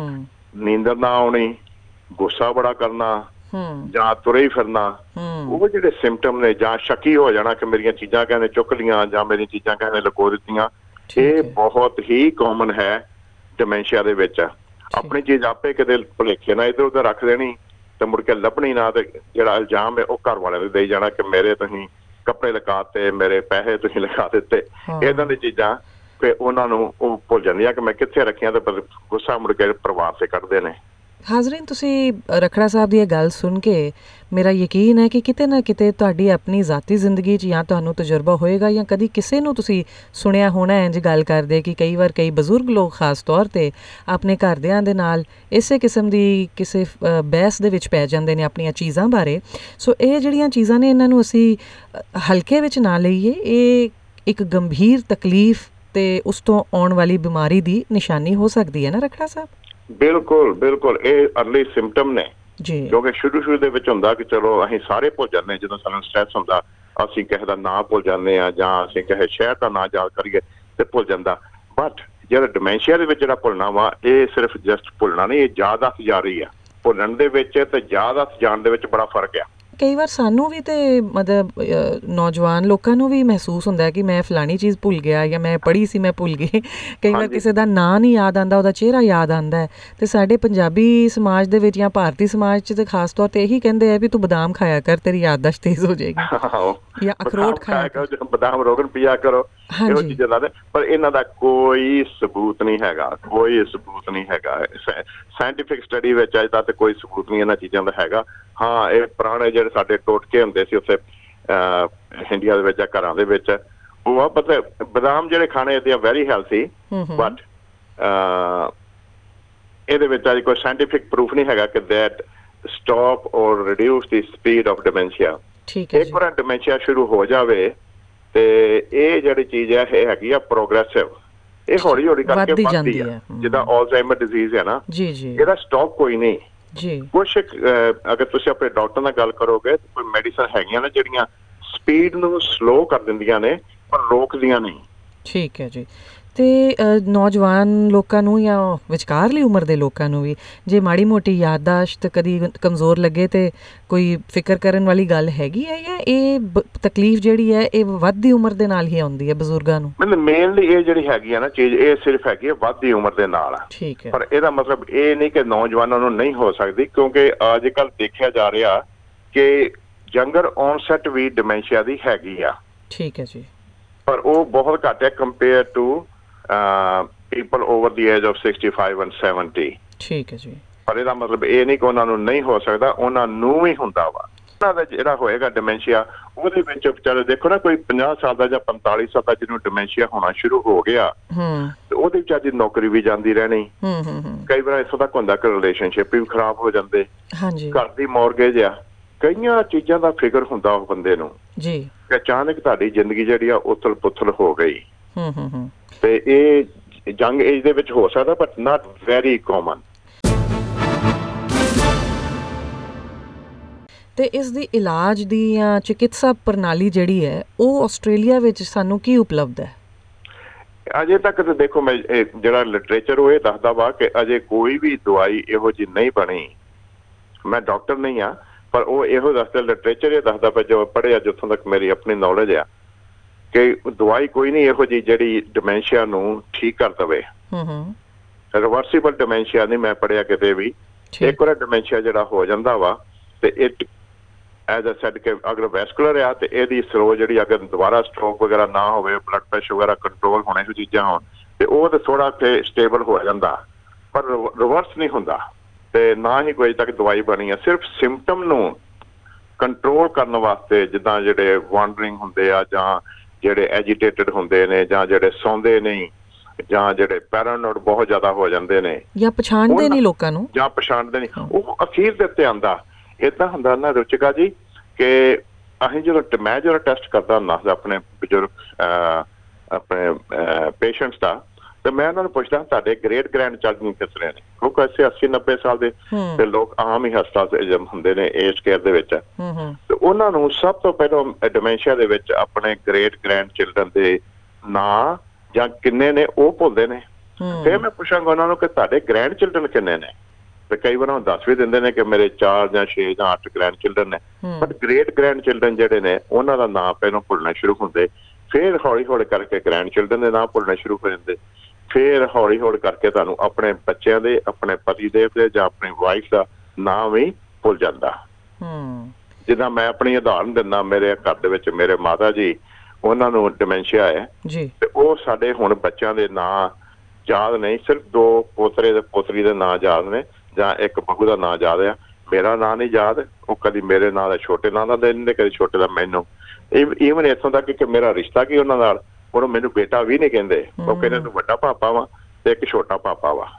ਨੀਂਦਰ ਨਾ ਆਉਣੀ, ਗੁੱਸਾ ਬੜਾ ਕਰਨਾ ਜਾਂ ਤੁਰੇ ਹੀ ਫਿਰਨਾ, ਉਹ ਜਿਹੜੇ ਸਿੰਪਟਮ ਨੇ ਜਾਂ ਸ਼ੱਕੀ ਹੋ ਜਾਣਾ ਕਿ ਮੇਰੀਆਂ ਚੀਜ਼ਾਂ ਕਹਿੰਦੇ ਚੁੱਕ ਲੀਆਂ ਜਾਂ ਮੇਰੀਆਂ ਚੀਜ਼ਾਂ ਕਹਿੰਦੇ ਲੁਕੋ ਦਿੱਤੀਆਂ, ਇਹ ਬਹੁਤ ਹੀ ਕਾਮਨ ਹੈ ਡਿਮੈਂਸ਼ੀਆ ਦੇ ਵਿੱਚ। ਆਪਣੀ ਚੀਜ਼ ਆਪੇ ਕਿਤੇ ਭੁਲੇਖੇ ਨਾਲ ਇੱਧਰ ਉੱਧਰ ਰੱਖ ਦੇਣੀ ਤੇ ਮੁੜ ਕੇ ਲੱਭਣੀ ਨਾ ਤੇ ਜਿਹੜਾ ਇਲਜ਼ਾਮ ਹੈ ਉਹ ਘਰ ਵਾਲਿਆਂ ਨੂੰ ਦੇਈ ਜਾਣਾ ਕਿ ਮੇਰੇ ਤੁਸੀਂ ਕੱਪੜੇ ਲਗਾਤੇ, ਮੇਰੇ ਪੈਸੇ ਤੁਸੀਂ ਲਗਾ ਦਿੱਤੇ, ਏਦਾਂ ਦੀ ਚੀਜ਼ਾਂ ਕਿ ਉਹਨਾਂ ਨੂੰ ਉਹ ਭੁੱਲ ਜਾਂਦੀਆਂ ਕਿ ਮੈਂ ਕਿੱਥੇ ਰੱਖੀਆਂ ਤੇ ਗੁੱਸਾ ਮੁੜ ਕੇ ਪਰਿਵਾਰ ਤੇ ਕੱਢਦੇ ਨੇ। ਹਾਜ਼ਰੀਨ, ਤੁਸੀਂ ਰਖੜਾ ਸਾਹਿਬ ਦੀ ਇਹ ਗੱਲ ਸੁਣ ਕੇ ਮੇਰਾ ਯਕੀਨ ਹੈ ਕਿ ਕਿਤੇ ਨਾ ਕਿਤੇ ਤੁਹਾਡੀ ਆਪਣੀ ਜ਼ਾਤੀ ਜ਼ਿੰਦਗੀ 'ਚ ਜਾਂ ਤੁਹਾਨੂੰ ਤਜਰਬਾ ਹੋਏਗਾ ਜਾਂ ਕਦੀ ਕਿਸੇ ਨੂੰ ਤੁਸੀਂ ਸੁਣਿਆ ਹੋਣਾ ਇੰਝ ਗੱਲ ਕਰਦੇ ਕਿ ਕਈ ਵਾਰ ਕਈ ਬਜ਼ੁਰਗ ਲੋਕ ਖਾਸ ਤੌਰ 'ਤੇ ਆਪਣੇ ਘਰਦਿਆਂ ਦੇ ਨਾਲ ਇਸੇ ਕਿਸਮ ਦੀ ਕਿਸੇ ਬਹਿਸ ਦੇ ਵਿੱਚ ਪੈ ਜਾਂਦੇ ਨੇ ਆਪਣੀਆਂ ਚੀਜ਼ਾਂ ਬਾਰੇ। ਸੋ ਇਹ ਜਿਹੜੀਆਂ ਚੀਜ਼ਾਂ ਨੇ ਇਹਨਾਂ ਨੂੰ ਅਸੀਂ ਹਲਕੇ ਵਿੱਚ ਨਾ ਲਈਏ। ਇਹ ਇੱਕ ਗੰਭੀਰ ਤਕਲੀਫ ਤੇ ਉਸ ਤੋਂ ਆਉਣ ਵਾਲੀ ਬਿਮਾਰੀ ਦੀ ਨਿਸ਼ਾਨੀ ਹੋ ਸਕਦੀ ਹੈ ਨਾ ਰਖੜਾ ਸਾਹਿਬ? ਬਿਲਕੁਲ ਬਿਲਕੁਲ, ਇਹ ਅਰਲੀ ਸਿੰਪਟਮ ਨੇ ਜੀ। ਕਿਉਂਕਿ ਸ਼ੁਰੂ ਸ਼ੁਰੂ ਦੇ ਵਿੱਚ ਹੁੰਦਾ ਕਿ ਚਲੋ ਅਸੀਂ ਸਾਰੇ ਭੁੱਲ ਜਾਂਦੇ ਜਦੋਂ ਸਾਨੂੰ ਸਟ੍ਰੈਸ ਹੁੰਦਾ, ਅਸੀਂ ਕਿਸੇ ਦਾ ਨਾਂ ਭੁੱਲ ਜਾਂਦੇ ਹਾਂ ਜਾਂ ਅਸੀਂ ਕਿਸੇ ਸ਼ਹਿਰ ਦਾ ਨਾਂ ਯਾਦ ਕਰੀਏ ਤੇ ਭੁੱਲ ਜਾਂਦਾ। ਬਟ ਜਿਹੜਾ ਡਿਮੈਂਸ਼ੀਆ ਦੇ ਵਿੱਚ ਜਿਹੜਾ ਭੁੱਲਣਾ ਵਾ ਇਹ ਸਿਰਫ ਜਸਟ ਭੁੱਲਣਾ ਨਹੀਂ, ਇਹ ਯਾਦਾਸ਼ਤ ਜਾ ਰਹੀ ਆ। ਭੁੱਲਣ ਦੇ ਵਿੱਚ ਤੇ ਯਾਦਾਸ਼ਤ ਜਾਣ ਦੇ ਵਿੱਚ ਬੜਾ ਫਰਕ ਆ। ਕਈ ਵਾਰ ਸਾਨੂੰ ਵੀ ਤੇ ਮਤਲਬ ਨੌਜਵਾਨ ਲੋਕਾਂ ਨੂੰ ਵੀ ਮਹਿਸੂਸ ਹੁੰਦਾ ਹੈ ਕਿ ਮੈਂ ਫਲਾਣੀ ਚੀਜ਼ ਭੁੱਲ ਗਿਆ ਜਾਂ ਮੈਂ ਪੜ੍ਹੀ ਸੀ ਮੈਂ ਭੁੱਲ ਗਈ। ਕਈ ਵਾਰ ਕਿਸੇ ਦਾ ਨਾਂ ਨਹੀਂ ਯਾਦ ਆਉਂਦਾ, ਉਹਦਾ ਚਿਹਰਾ ਯਾਦ ਆਉਂਦਾ ਹੈ। ਤੇ ਸਾਡੇ ਪੰਜਾਬੀ ਸਮਾਜ ਦੇ ਵਿੱਚ ਜਾਂ ਭਾਰਤੀ ਸਮਾਜ 'ਚ ਤੇ ਖਾਸ ਤੌਰ ਤੇ ਇਹੀ ਕਹਿੰਦੇ ਆ ਵੀ ਤੂੰ ਬਦਾਮ ਖਾਇਆ ਕਰ, ਤੇਰੀ ਯਾਦਾਸ਼ਤ ਤੇਜ਼ ਹੋ ਜਾਏਗੀ ਜਾਂ ਅਖਰੋਟ ਖਾਇਆ ਕਰ, ਬਦਾਮ ਰੋਗਨ ਪੀਆ ਕਰੋ, ਇਹੋ ਚੀਜ਼ਾਂ ਦਾ। ਪਰ ਇਹਨਾਂ ਦਾ ਕੋਈ ਸਬੂਤ ਨਹੀਂ ਹੈਗਾ, ਕੋਈ ਸਬੂਤ ਨਹੀਂ ਹੈਗਾ। ਸਾਇੰਟੀਫਿਕ ਸਟੱਡੀ ਵਿੱਚ ਅੱਜ ਤੱਕ ਕੋਈ ਸਬੂਤ ਨਹੀਂ ਇਹਨਾਂ ਚੀਜ਼ਾਂ ਦਾ ਹੈਗਾ। ਹਾਂ, ਇਹ ਪੁਰਾਣੇ ਜਿਹੜੇ ਸਾਡੇ ਟੋਟਕੇ ਹੁੰਦੇ ਸੀ ਉੱਥੇ ਇੰਡੀਆ ਦੇ ਵਿੱਚ ਜਾਂ ਘਰਾਂ ਦੇ ਵਿੱਚ, ਉਹ ਆ ਪਤਾ ਬਦਾਮ ਜਿਹੜੇ ਖਾਣੇ ਦੇ ਆ ਵੈਰੀ ਹੈਲਥੀ, ਬਟ ਇਹਦੇ ਵਿੱਚ ਅੱਜ ਕੋਈ ਸਾਇੰਟੀਫਿਕ ਪ੍ਰੂਫ ਨਹੀਂ ਹੈਗਾ ਕਿ that stop or reduce the speed of dementia. ਇੱਕ ਵਾਰ ਡਿਮੈਂਸ਼ੀਆ ਸ਼ੁਰੂ ਹੋ ਜਾਵੇ ਤੇ ਇਹ ਜਿਹੜੀ ਚੀਜ਼ ਹੈ ਇਹ ਹੈਗੀ ਆ ਪ੍ਰੋਗਰੈਸਿਵ, ਇਹ ਹੌਲੀ ਹੌਲੀ ਕਰਕੇ ਵੱਧਦੀ ਆ। ਜਿੱਦਾਂ ਅਲਜ਼ਾਈਮਰ ਡਿਜ਼ੀਜ਼ ਹੈ ਨਾ, ਇਹਦਾ ਸਟਾਪ ਕੋਈ ਨਹੀਂ ਜੀ। ਕੁਛ ਅਗਰ ਤੁਸੀਂ ਆਪਣੇ ਡਾਕਟਰ ਨਾਲ ਗੱਲ ਕਰੋਗੇ ਕੋਈ ਮੈਡੀਸਨ ਹੈਗੀਆਂ ਨੇ ਜਿਹੜੀਆਂ ਸਪੀਡ ਨੂੰ ਸਲੋ ਕਰ ਦਿੰਦੀਆਂ ਨੇ ਪਰ ਰੋਕਦੀਆਂ ਨਹੀਂ। ਠੀਕ ਹੈ ਜੀ। ਤੇ ਨੌਜਵਾਨ ਲੋਕਾਂ ਨੂੰ ਜਾਂ ਵਿਚਕਾਰਲੀ ਉਮਰ ਦੇ ਲੋਕਾਂ ਨੂੰ ਵੀ ਜੇ ਮਾੜੀ ਮੋਟੀ ਯਾਦਦਾਸ਼ਤ ਕਦੀ ਕਮਜ਼ੋਰ ਲੱਗੇ ਤੇ ਕੋਈ ਫਿਕਰ ਕਰਨ ਵਾਲੀ ਗੱਲ ਹੈਗੀ ਹੈ ਜਾਂ ਇਹ ਤਕਲੀਫ ਜਿਹੜੀ ਹੈ ਇਹ ਵੱਧਦੀ ਉਮਰ ਦੇ ਨਾਲ ਹੀ ਆਉਂਦੀ ਹੈ ਬਜ਼ੁਰਗਾਂ ਨੂੰ? ਮਤਲਬ ਮੇਨਲੀ ਇਹ ਜਿਹੜੀ ਹੈਗੀ ਆ ਨਾ ਚੀਜ਼ ਇਹ ਸਿਰਫ ਹੈਗੀ ਹੈ ਵੱਧਦੀ ਉਮਰ ਦੇ ਨਾਲ। ਠੀਕ ਹੈ। ਪਰ ਇਹਦਾ ਮਤਲਬ ਇਹ ਨਹੀਂ ਕਿ ਨੌਜਵਾਨਾਂ ਨੂੰ ਨਹੀਂ ਹੋ ਸਕਦੀ, ਕਿਉਂਕਿ ਅੱਜ ਕੱਲ੍ਹ ਦੇਖਿਆ ਜਾ ਰਿਹਾ ਕਿ ਯੰਗਰ ਔਨਸੈਟ ਵੀ ਡਿਮੈਂਸ਼ੀਆ ਦੀ ਹੈਗੀ ਆ। ਠੀਕ ਹੈ ਜੀ। ਪਰ ਉਹ ਬਹੁਤ ਘੱਟ ਹੈ compare to people over the age of sixty five and seventy. ਠੀਕ ਹੈ ਜੀ। ਪਰ ਇਹਦਾ ਮਤਲਬ ਇਹ ਨਹੀਂ ਕਿ ਉਹਨਾਂ ਨੂੰ ਨਹੀਂ ਹੋ ਸਕਦਾ, ਉਹਨਾਂ ਨੂੰ ਵੀ ਹੁੰਦਾ ਵਾ। ਉਹਨਾਂ ਦਾ ਜਿਹੜਾ ਹੋਏਗਾ ਡਿਮੈਂਸ਼ੀਆ ਉਹਦੇ ਵਿੱਚ ਵਿਚਾਰੇ ਦੇਖੋ ਨਾ ਕੋਈ ਪੰਜਾਹ ਸਾਲ ਦਾ ਜਾਂ ਪੰਤਾਲੀ ਸਾਲ ਦਾ ਜਿਹਨੂੰ ਡਿਮੈਂਸ਼ੀਆ ਹੋਣਾ ਸ਼ੁਰੂ ਹੋ ਗਿਆ ਤੇ ਉਹਦੇ ਵਿੱਚ ਅੱਜ ਨੌਕਰੀ ਵੀ ਜਾਂਦੀ ਰਹਿਣੀ। ਕਈ ਵਾਰ ਇੱਥੋਂ ਤੱਕ ਹੁੰਦਾ ਕਿ ਰਿਲੇਸ਼ਨਸ਼ਿਪ ਵੀ ਖਰਾਬ ਹੋ ਜਾਂਦੇ, ਘਰ ਦੀ ਮੌਰਗੇਜ ਆ, ਕਈਆਂ ਚੀਜ਼ਾਂ ਦਾ ਫਿਕਰ ਹੁੰਦਾ ਉਹ ਬੰਦੇ ਨੂੰ ਜੀ ਕਿ ਅਚਾਨਕ ਤੁਹਾਡੀ ਜ਼ਿੰਦਗੀ ਜਿਹੜੀ ਆ ਉਥਲ ਪੁਥਲ ਹੋ ਗਈ। ਤੇ ਇਹ ਯੰਗ ਏਜ ਦੇ ਵਿੱਚ ਹੋ ਸਕਦਾ ਬਟ ਨਾਟ ਵੈਰੀ ਕਾਮਨ। ਤੇ ਇਸ ਦੀ ਇਲਾਜ ਦੀ ਜਾਂ ਚਿਕਿਤਸਾ ਪ੍ਰਣਾਲੀ ਜਿਹੜੀ ਹੈ ਉਹ ਆਸਟ੍ਰੇਲੀਆ ਵਿੱਚ ਸਾਨੂੰ ਕੀ ਉਪਲਬਧ ਹੈ? ਅਜੇ ਤੱਕ ਤਾਂ ਦੇਖੋ ਮੈਂ ਜਿਹੜਾ ਲਿਟਰੇਚਰ ਉਹ ਇਹ ਦੱਸਦਾ ਵਾ ਕਿ ਅਜੇ ਕੋਈ ਵੀ ਦਵਾਈ ਇਹੋ ਜਿਹੀ ਨਹੀਂ ਬਣੀ। ਮੈਂ ਡਾਕਟਰ ਨਹੀਂ ਆ ਪਰ ਉਹ ਇਹੋ ਦੱਸਦਾ, ਲਿਟਰੇਚਰ ਇਹ ਦੱਸਦਾ ਪਿਆ ਜੋ ਪੜ੍ਹਿਆ, ਜਿੱਥੋਂ ਤੱਕ ਮੇਰੀ ਆਪਣੀ ਨੌਲੇਜ ਆ, ਕਿ ਦਵਾਈ ਕੋਈ ਨਹੀਂ ਇਹੋ ਜਿਹੀ ਜਿਹੜੀ ਡਿਮੈਂਸ਼ੀਆ ਨੂੰ ਠੀਕ ਕਰ ਦੇਵੇ। ਰਿਵਰਸੀਬਲ ਡਿਮੈਂਸ਼ੀਆ ਨਹੀਂ ਮੈਂ ਪੜ੍ਹਿਆ ਕਿਤੇ ਵੀ। ਇੱਕ ਵਾਰ ਡਿਮੈਂਸ਼ੀਆ ਜਿਹੜਾ ਹੋ ਜਾਂਦਾ ਵਾ ਤੇ ਇਹ ਐਜ਼ ਅ ਸੈਡ ਕਿ ਅਗਰ ਵੈਸਕੂਲਰ ਆ ਤੇ ਇਹਦੀ ਸਲੋ ਜਿਹੜੀ ਅਗਰ ਦੁਬਾਰਾ ਸਟ੍ਰੋਕ ਵਗੈਰਾ ਨਾ ਹੋਵੇ, ਬਲੱਡ ਪ੍ਰੈਸ਼ਰ ਵਗੈਰਾ ਕੰਟਰੋਲ ਹੋਣੇ, ਇਹੋ ਚੀਜ਼ਾਂ ਹੋਣ ਤੇ ਉਹ ਤਾਂ ਥੋੜਾ ਤੇ ਸਟੇਬਲ ਹੋ ਜਾਂਦਾ, ਪਰ ਰਿਵਰਸ ਨਹੀਂ ਹੁੰਦਾ ਤੇ ਨਾ ਹੀ ਕੋਈ ਤੱਕ ਦਵਾਈ ਬਣੀ ਆ। ਸਿਰਫ ਸਿੰਪਟਮ ਨੂੰ ਕੰਟਰੋਲ ਕਰਨ ਵਾਸਤੇ, ਜਿੱਦਾਂ ਜਿਹੜੇ ਵਾਂਡਰਿੰਗ ਹੁੰਦੇ ਆ, ਜਾਂ ਜਿਹੜੇ ਐਜੀਟੇਟਡ ਹੁੰਦੇ ਨੇ, ਜਾਂ ਜਿਹੜੇ ਸੌਂਦੇ ਨਹੀਂ, ਜਾਂ ਜਿਹੜੇ ਪੈਰਾਨੋਇਡ ਬਹੁਤ ਜ਼ਿਆਦਾ ਹੋ ਜਾਂਦੇ ਨੇ, ਜਾਂ ਪਛਾਣਦੇ ਨਹੀਂ ਲੋਕਾਂ ਨੂੰ, ਜਾਂ ਪਛਾਣਦੇ ਨਹੀਂ, ਉਹ ਅਖੀਰ ਦੇ ਉੱਤੇ ਆਉਂਦਾ। ਏਦਾਂ ਹੁੰਦਾ ਨਾ ਰੁਚਿਕਾ ਜੀ ਕਿ ਅਸੀਂ ਜਦੋਂ ਮੈਂ ਜਦੋਂ ਟੈਸਟ ਕਰਦਾ ਹੁੰਦਾ ਆਪਣੇ ਬਜ਼ੁਰਗ ਆਪਣੇ ਪੇਸ਼ੈਂਟਸ ਦਾ, ਤੇ ਮੈਂ ਉਹਨਾਂ ਨੂੰ ਪੁੱਛਦਾ ਤੁਹਾਡੇ ਗ੍ਰੇਟ ਗ੍ਰੈਂਡ ਚਿਲਡਰਨ ਕਿਸ ਤਰ੍ਹਾਂ ਨੇ, ਕਿਉਂਕਿ ਅਸੀਂ ਅੱਸੀ ਨੱਬੇ ਸਾਲ ਦੇ ਤੇ ਲੋਕ ਆਮ ਹੀ ਹਸਪਤਾਲ ਹੁੰਦੇ ਨੇ ਏਜ ਕੇਅਰ ਦੇ ਵਿੱਚ, ਤੇ ਉਹਨਾਂ ਨੂੰ ਸਭ ਤੋਂ ਪਹਿਲਾਂ ਡਿਮੈਂਸ਼ੀਆ ਦੇ ਵਿੱਚ ਆਪਣੇ ਗ੍ਰੇਟ ਗ੍ਰੈਂਡ ਚਿਲਡਰਨ ਦੇ ਨਾਂ ਜਾਂ ਕਿੰਨੇ ਨੇ ਉਹ ਭੁੱਲਦੇ ਨੇ। ਫਿਰ ਮੈਂ ਪੁੱਛਾਂਗਾ ਉਹਨਾਂ ਨੂੰ ਕਿ ਤੁਹਾਡੇ ਗ੍ਰੈਂਡ ਚਿਲਡਰਨ ਕਿੰਨੇ ਨੇ, ਤੇ ਕਈ ਵਾਰ ਉਹ ਦੱਸ ਵੀ ਦਿੰਦੇ ਨੇ ਕਿ ਮੇਰੇ ਚਾਰ ਜਾਂ ਛੇ ਜਾਂ ਅੱਠ ਗ੍ਰੈਂਡ ਚਿਲਡਰਨ ਨੇ, ਬਟ ਗ੍ਰੇਟ ਗ੍ਰੈਂਡ ਚਿਲਡਰਨ ਜਿਹੜੇ ਨੇ ਉਹਨਾਂ ਦਾ ਨਾਂ ਪਹਿਲਾਂ ਭੁੱਲਣਾ ਸ਼ੁਰੂ ਹੁੰਦੇ, ਫਿਰ ਹੌਲੀ ਹੌਲੀ ਕਰਕੇ ਗ੍ਰੈਂਡ ਚਿਲਡਰਨ ਦੇ ਨਾਂ ਭੁੱਲਣੇ ਸ਼ੁਰੂ ਹੋ ਜਾਂਦੇ, ਫਿਰ ਹੌਲੀ ਹੌਲੀ ਕਰਕੇ ਤੁਹਾਨੂੰ ਆਪਣੇ ਬੱਚਿਆਂ ਦੇ, ਆਪਣੇ ਪਤੀ ਦੇਵ ਦੇ ਜਾਂ ਆਪਣੀ ਵਾਈਫ ਦਾ ਨਾਂ ਵੀ ਭੁੱਲ ਜਾਂਦਾ। ਜਿੱਦਾਂ ਮੈਂ ਆਪਣੀ ਉਦਾਹਰਨ ਦਿੰਦਾ, ਮੇਰੇ ਘਰ ਦੇ ਵਿੱਚ ਮੇਰੇ ਮਾਤਾ ਜੀ, ਉਹਨਾਂ ਨੂੰ ਡਿਮੈਂਸ਼ੀਆ ਹੈ ਤੇ ਉਹ ਸਾਡੇ ਹੁਣ ਬੱਚਿਆਂ ਦੇ ਨਾਂ ਯਾਦ ਨਹੀਂ, ਸਿਰਫ ਦੋ ਪੋਤਰੇ ਦੇ ਪੋਤਰੀ ਦੇ ਨਾਂ ਯਾਦ ਨੇ, ਜਾਂ ਇੱਕ ਬਹੂ ਦਾ ਨਾਂ ਯਾਦ ਆ, ਮੇਰਾ ਨਾਂ ਨਹੀਂ ਯਾਦ। ਉਹ ਕਦੀ ਮੇਰੇ ਨਾਂ ਦਾ ਛੋਟੇ ਨਾਂ ਦਾ ਦੇ ਦਿੰਦੇ, ਕਦੀ ਛੋਟੇ ਦਾ ਮੈਨੂੰ। ਈਵਨ ਇੱਥੋਂ ਤੱਕ ਕਿ ਮੇਰਾ ਰਿਸ਼ਤਾ ਕੀ ਉਹਨਾਂ ਨਾਲ, ਉਹਨੂੰ ਮੈਨੂੰ ਬੇਟਾ ਵੀ ਨਹੀਂ ਕਹਿੰਦੇ, ਉਹ ਕਹਿੰਦੇ ਤੂੰ ਵੱਡਾ ਪਾਪਾ ਵਾ ਤੇ ਇੱਕ ਛੋਟਾ ਪਾਪਾ ਵਾ।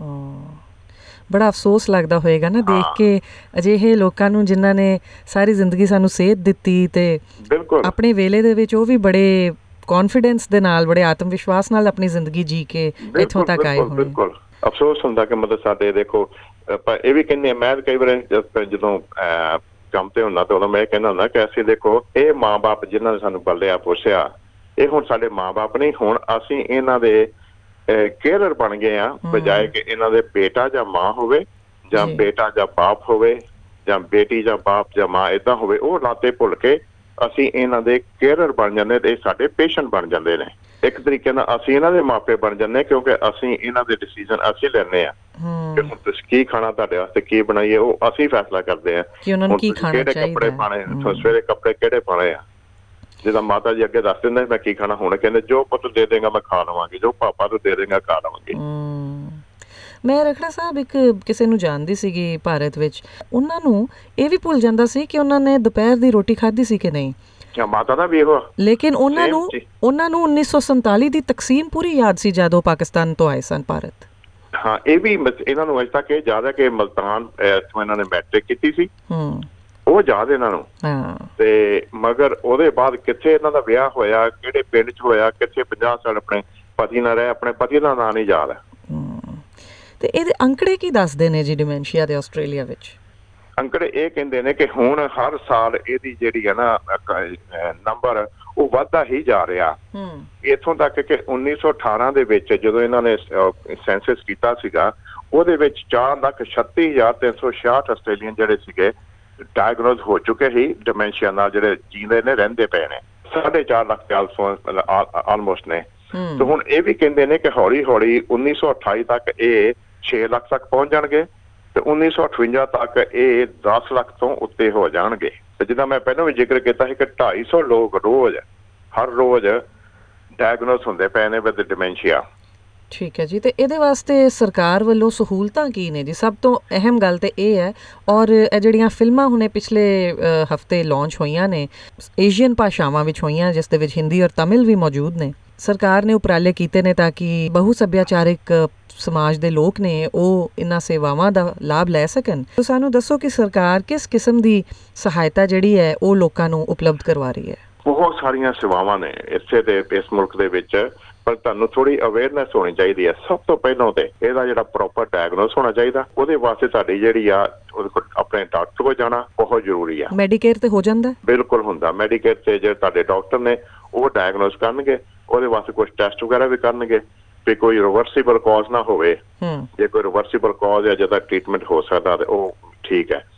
ਬੜਾ ਅਫਸੋਸ ਲੱਗਦਾ ਹੋਏਗਾ ਨਾ ਦੇਖ ਕੇ ਅਜਿਹੇ ਲੋਕਾਂ ਨੂੰ ਜਿਨ੍ਹਾਂ ਨੇ ਸਾਰੀ ਜ਼ਿੰਦਗੀ ਸਾਨੂੰ ਸੇਧ ਦਿੱਤੀ ਤੇ ਬਿਲਕੁਲ ਆਪਣੇ ਵੇਲੇ ਦੇ ਵਿੱਚ ਉਹ ਵੀ ਬੜੇ ਕੌਨਫੀਡੈਂਸ ਦੇ ਨਾਲ, ਬੜੇ ਆਤਮ ਵਿਸ਼ਵਾਸ ਨਾਲ ਆਪਣੀ ਜ਼ਿੰਦਗੀ ਜੀ ਕੇ ਇੱਥੋਂ ਤੱਕ ਆਏ ਹੋਣ। ਬਿਲਕੁਲ ਅਫਸੋਸ ਹੁੰਦਾ ਕਿ ਮਤਲਬ ਸਾਡੇ ਦੇਖੋ ਆਪਾਂ ਇਹ ਵੀ ਕਹਿੰਦੇ, ਮੈਂ ਕਈ ਵਾਰ ਜਦੋਂ ਕੰਮ ਤੇ ਹੁੰਦਾ ਤਾਂ ਉਦੋਂ ਮੈਂ ਕਹਿੰਦਾ ਹੁੰਦਾ ਕਿ ਅਸੀਂ ਦੇਖੋ ਇਹ ਮਾਂ ਬਾਪ ਜਿਨ੍ਹਾਂ ਨੇ ਸਾਨੂੰ ਪਲਿਆ ਪੋਸਿਆ, ਇਹ ਹੁਣ ਸਾਡੇ ਮਾਂ ਬਾਪ ਨਹੀਂ, ਹੁਣ ਅਸੀਂ ਇਹਨਾਂ ਦੇ ਕੇਅਰਰ ਬਣ ਗਏ ਆ, ਬਜਾਏ ਕਿ ਇਹਨਾਂ ਦੇ ਬੇਟਾ ਜਾਂ ਮਾਂ ਹੋਵੇ, ਜਾਂ ਬੇਟਾ ਜਾਂ ਬਾਪ ਹੋਵੇ, ਜਾਂ ਬੇਟੀ ਜਾਂ ਬਾਪ ਜਾਂ ਮਾਂ ਏਦਾਂ ਹੋਵੇ, ਉਹ ਨਾਤੇ ਭੁੱਲ ਕੇ ਅਸੀਂ ਇਹਨਾਂ ਦੇ ਕੇਅਰਰ ਬਣ ਜਾਂਦੇ ਤੇ ਸਾਡੇ ਪੇਸ਼ੈਂਟ ਬਣ ਜਾਂਦੇ ਨੇ। ਇੱਕ ਤਰੀਕੇ ਨਾਲ ਅਸੀਂ ਇਹਨਾਂ ਦੇ ਮਾਪੇ ਬਣ ਜਾਂਦੇ ਕਿਉਂਕਿ ਅਸੀਂ ਇਹਨਾਂ ਦੇ ਡਿਸੀਜ਼ਨ ਅਸੀਂ ਲੈਂਦੇ ਆ ਕਿ ਹੁਣ ਤੁਸੀਂ ਕੀ ਖਾਣਾ, ਤੁਹਾਡੇ ਵਾਸਤੇ ਕੀ ਬਣਾਈਏ, ਉਹ ਅਸੀਂ ਫੈਸਲਾ ਕਰਦੇ ਆ ਕਿ ਉਹਨਾਂ ਨੂੰ ਕੀ ਖਾਣਾ ਚਾਹੀਦਾ, ਕਿਹੜੇ ਕੱਪੜੇ ਪਾਣੇ, ਸਵੇਰੇ ਕੱਪੜੇ ਕਿਹੜੇ ਪਾਣੇ ਆ। ਜਿੱਦਾਂ ਮਾਤਾ ਜੀ ਅੱਗੇ ਦੱਸ ਦਿੰਦੇ ਮੈਂ ਕੀ ਖਾਣਾ, ਹੁਣ ਕਹਿੰਦੇ ਜੋ ਪੁੱਤ ਦੇ ਦੇਗਾ ਮੈਂ ਖਾ ਲਵਾਂਗੀ, ਜੋ ਪਾਪਾ ਤੋਂ ਦੇ ਦੇਗਾ ਖਾ ਲਵਾਂਗੀ। ਮੈਂ ਰਖੜਾ ਸਾਹਿਬ ਇੱਕ ਕਿਸੇ ਨੂੰ ਜਾਣਦੀ ਸੀਗੀ ਭਾਰਤ ਵਿੱਚ, ਉਹਨਾਂ ਨੂੰ ਇਹ ਵੀ ਭੁੱਲ ਜਾਂਦਾ ਸੀ ਕਿ ਉਹਨਾਂ ਨੇ ਦੁਪਹਿਰ ਦੀ ਰੋਟੀ ਖਾਧੀ ਸੀ ਕਿ ਨਹੀਂ। ਮਾਤਾ ਦਾ ਵੀ ਇਹੋ, ਲੇਕਿਨ ਉਹਨਾਂ ਨੂੰ ਉਹਨਾਂ ਨੂੰ ਉੱਨੀ ਸੌ ਸੰਤਾਲੀ ਦੀ ਤਕਸੀਮ ਪੂਰੀ ਯਾਦ ਸੀ ਜਦੋਂ ਪਾਕਿਸਤਾਨ ਤੋਂ ਆਏ ਸਨ ਭਾਰਤ। ਹਾਂ, ਇਹ ਵੀ ਇਹਨਾਂ ਨੂੰ ਅਜੇ ਤੱਕ ਇਹ ਯਾਦ ਹੈ ਕਿ ਮਲਤਾਨ ਇੱਥੋਂ ਇਹਨਾਂ ਨੇ ਮੈਟ੍ਰਿਕ ਕੀਤੀ ਸੀ, ਉਹ ਯਾਦ ਇਹਨਾਂ ਨੂੰ। ਤੇ ਮਗਰ ਉਹਦੇ ਬਾਅਦ ਕਿੱਥੇ ਇਹਨਾਂ ਦਾ ਵਿਆਹ ਹੋਇਆ, ਕਿਹੜੇ ਪਿੰਡ ਚ ਹੋਇਆ, ਕਿੱਥੇ ਪੰਜਾਹ ਸਾਲ ਆਪਣੇ ਪਤੀ ਨਾਲ ਰਹੇ, ਆਪਣੇ ਪਤੀ ਦਾ ਨਾਂ ਨਹੀਂ ਯਾਦ ਹੈ। ਤੇ ਇਹਦੇ ਅੰਕੜੇ ਕੀ ਦੱਸਦੇ ਨੇ ਜੀ ਡਿਮੈਂਸ਼ੀਆ ਦੇ ਆਸਟ੍ਰੇਲੀਆ ਵਿੱਚ? ਅੰਕੜੇ ਇਹ ਕਹਿੰਦੇ ਨੇ ਕਿ ਹੁਣ ਹਰ ਸਾਲ ਇਹਦੀ ਜਿਹੜੀ ਹੈ ਨਾ ਨੰਬਰ ਉਹ ਵੱਧਦਾ ਹੀ ਜਾ ਰਿਹਾ। ਇੱਥੋਂ ਤੱਕ ਕਿ ਉੱਨੀ ਸੌ ਅਠਾਰਾਂ ਦੇ ਵਿੱਚ ਜਦੋਂ ਇਹਨਾਂ ਨੇ ਸੈਂਸਸ ਕੀਤਾ ਸੀਗਾ, ਉਹਦੇ ਵਿੱਚ ਚਾਰ ਲੱਖ ਛੱਤੀ ਹਜ਼ਾਰ ਤਿੰਨ ਸੌ ਛਿਆਹਠ ਆਸਟ੍ਰੇਲੀਅਨ ਜਿਹੜੇ ਸੀਗੇ ਡਾਇਗਨੋਜ਼ ਹੋ ਚੁੱਕੇ ਸੀ ਡਿਮੈਂਸ਼ੀਆ ਨਾਲ, ਜਿਹੜੇ ਜੀਂਦੇ ਨੇ, ਰਹਿੰਦੇ ਪਏ ਨੇ। ਸਾਢੇ ਚਾਰ ਲੱਖ ਤੇ ਆਲਮੋਸਟ ਨੇ। ਤੇ ਹੁਣ ਇਹ ਵੀ ਕਹਿੰਦੇ ਨੇ ਕਿ ਹੌਲੀ ਹੌਲੀ ਉੱਨੀ ਸੌ ਅਠਾਈ ਤੱਕ ਇਹ ਛੇ ਲੱਖ ਤੱਕ ਪਹੁੰਚ ਜਾਣਗੇ ਤੇ ਉੱਨੀ ਸੌ ਅਠਵੰਜਾ ਤੱਕ ਇਹ ਦਸ ਲੱਖ ਤੋਂ ਉੱਤੇ ਹੋ ਜਾਣਗੇ। ਤੇ ਜਿੱਦਾਂ ਮੈਂ ਪਹਿਲਾਂ ਵੀ ਜ਼ਿਕਰ ਕੀਤਾ ਸੀ ਕਿ ਢਾਈ ਸੌ ਲੋਕ ਰੋਜ਼ ਹਰ ਰੋਜ਼ ਡਾਇਗਨੋਸ ਹੁੰਦੇ ਪਏ ਨੇ ਵਿਦ ਡਿਮੈਂਸ਼ੀਆ। ਠੀਕ ਹੈ ਜੀ। ਤੇ ਇਹਦੇ ਵਾਸਤੇ ਸਰਕਾਰ ਵੱਲੋਂ ਸਹੂਲਤਾਂ ਕੀ ਨੇ ਜੀ? ਸਭ ਤੋਂ ਅਹਿਮ ਗੱਲ ਤੇ ਇਹ ਹੈ, ਔਰ ਇਹ ਜਿਹੜੀਆਂ ਫਿਲਮਾਂ ਹੁਣੇ ਪਿਛਲੇ ਹਫ਼ਤੇ ਲਾਂਚ ਹੋਈਆਂ ਨੇ ਏਸ਼ੀਅਨ ਭਾਸ਼ਾਵਾਂ ਵਿੱਚ ਹੋਈਆਂ, ਜਿਸ ਦੇ ਵਿੱਚ ਹਿੰਦੀ ਔਰ ਤਮਿਲ ਵੀ ਮੌਜੂਦ ਨੇ, ਸਰਕਾਰ ਨੇ ਉਪਰਾਲੇ ਕੀਤੇ ਨੇ ਤਾਂ ਕਿ ਬਹੁ ਸੱਭਿਆਚਾਰਕ ਸਮਾਜ ਦੇ ਲੋਕ ਨੇ ਉਹ ਇਹਨਾਂ ਸੇਵਾਵਾਂ ਦਾ ਲਾਭ ਲੈ ਸਕਣ। ਤਾਂ ਸਾਨੂੰ ਦੱਸੋ ਕਿ ਸਰਕਾਰ ਕਿਸ ਕਿਸਮ ਦੀ ਸਹਾਇਤਾ ਜਿਹੜੀ ਹੈ ਉਹ ਲੋਕਾਂ ਨੂੰ ਉਪਲਬਧ ਕਰਵਾ ਰਹੀ ਹੈ? ਬਹੁਤ ਸਾਰੀਆਂ ਸੇਵਾਵਾਂ ਨੇ ਇੱਥੇ ਦੇ ਇਸ ਮੁਲਕ ਦੇ ਵਿੱਚ, ਪਰ ਤੁਹਾਨੂੰ ਥੋੜੀ ਅਵੇਅਰਨੈਸ ਹੋਣੀ ਚਾਹੀਦੀ ਹੈ। ਸਭ ਤੋਂ ਪਹਿਲਾਂ ਤੇ ਇਹਦਾ ਜਿਹੜਾ ਪ੍ਰੋਪਰ ਡਾਇਗਨੋਸ ਹੋਣਾ ਚਾਹੀਦਾ। ਉਹਦੇ ਵਾਸਤੇ ਤੁਹਾਡੀ ਜਿਹੜੀ ਆ ਉਹਦੇ ਕੋਲ ਆਪਣੇ ਡਾਕਟਰ ਕੋਲ ਜਾਣਾ ਬਹੁਤ ਜ਼ਰੂਰੀ ਆ। ਮੈਡੀਕੇਅਰ ਤੇ ਹੋ ਜਾਂਦਾ? ਬਿਲਕੁਲ ਹੁੰਦਾ। ਮੈਡੀਕੇਅਰ ਤੇ ਜਿਹੜੇ ਤੁਹਾਡੇ ਡਾਕਟਰ ਨੇ ਉਹ ਡਾਇਗਨੋਸ ਕਰਨਗੇ, ਉਹਦੇ ਵਾਸਤੇ ਕੁਝ ਟੈਸਟ ਵਗੈਰਾ ਵੀ ਕਰਨਗੇ ਵੀ ਕੋਈ ਰਿਵਰਸੀਬਲ ਕਾਜ਼ ਨਾ ਹੋਵੇ। ਜੇ ਕੋਈ ਰਿਵਰਸੀਬਲ ਕਾਜ਼ ਹੈ ਜਿਹਦਾ ਟ੍ਰੀਟਮੈਂਟ ਹੋ ਸਕਦਾ ਤੇ ਉਹ ਠੀਕ ਹੈ।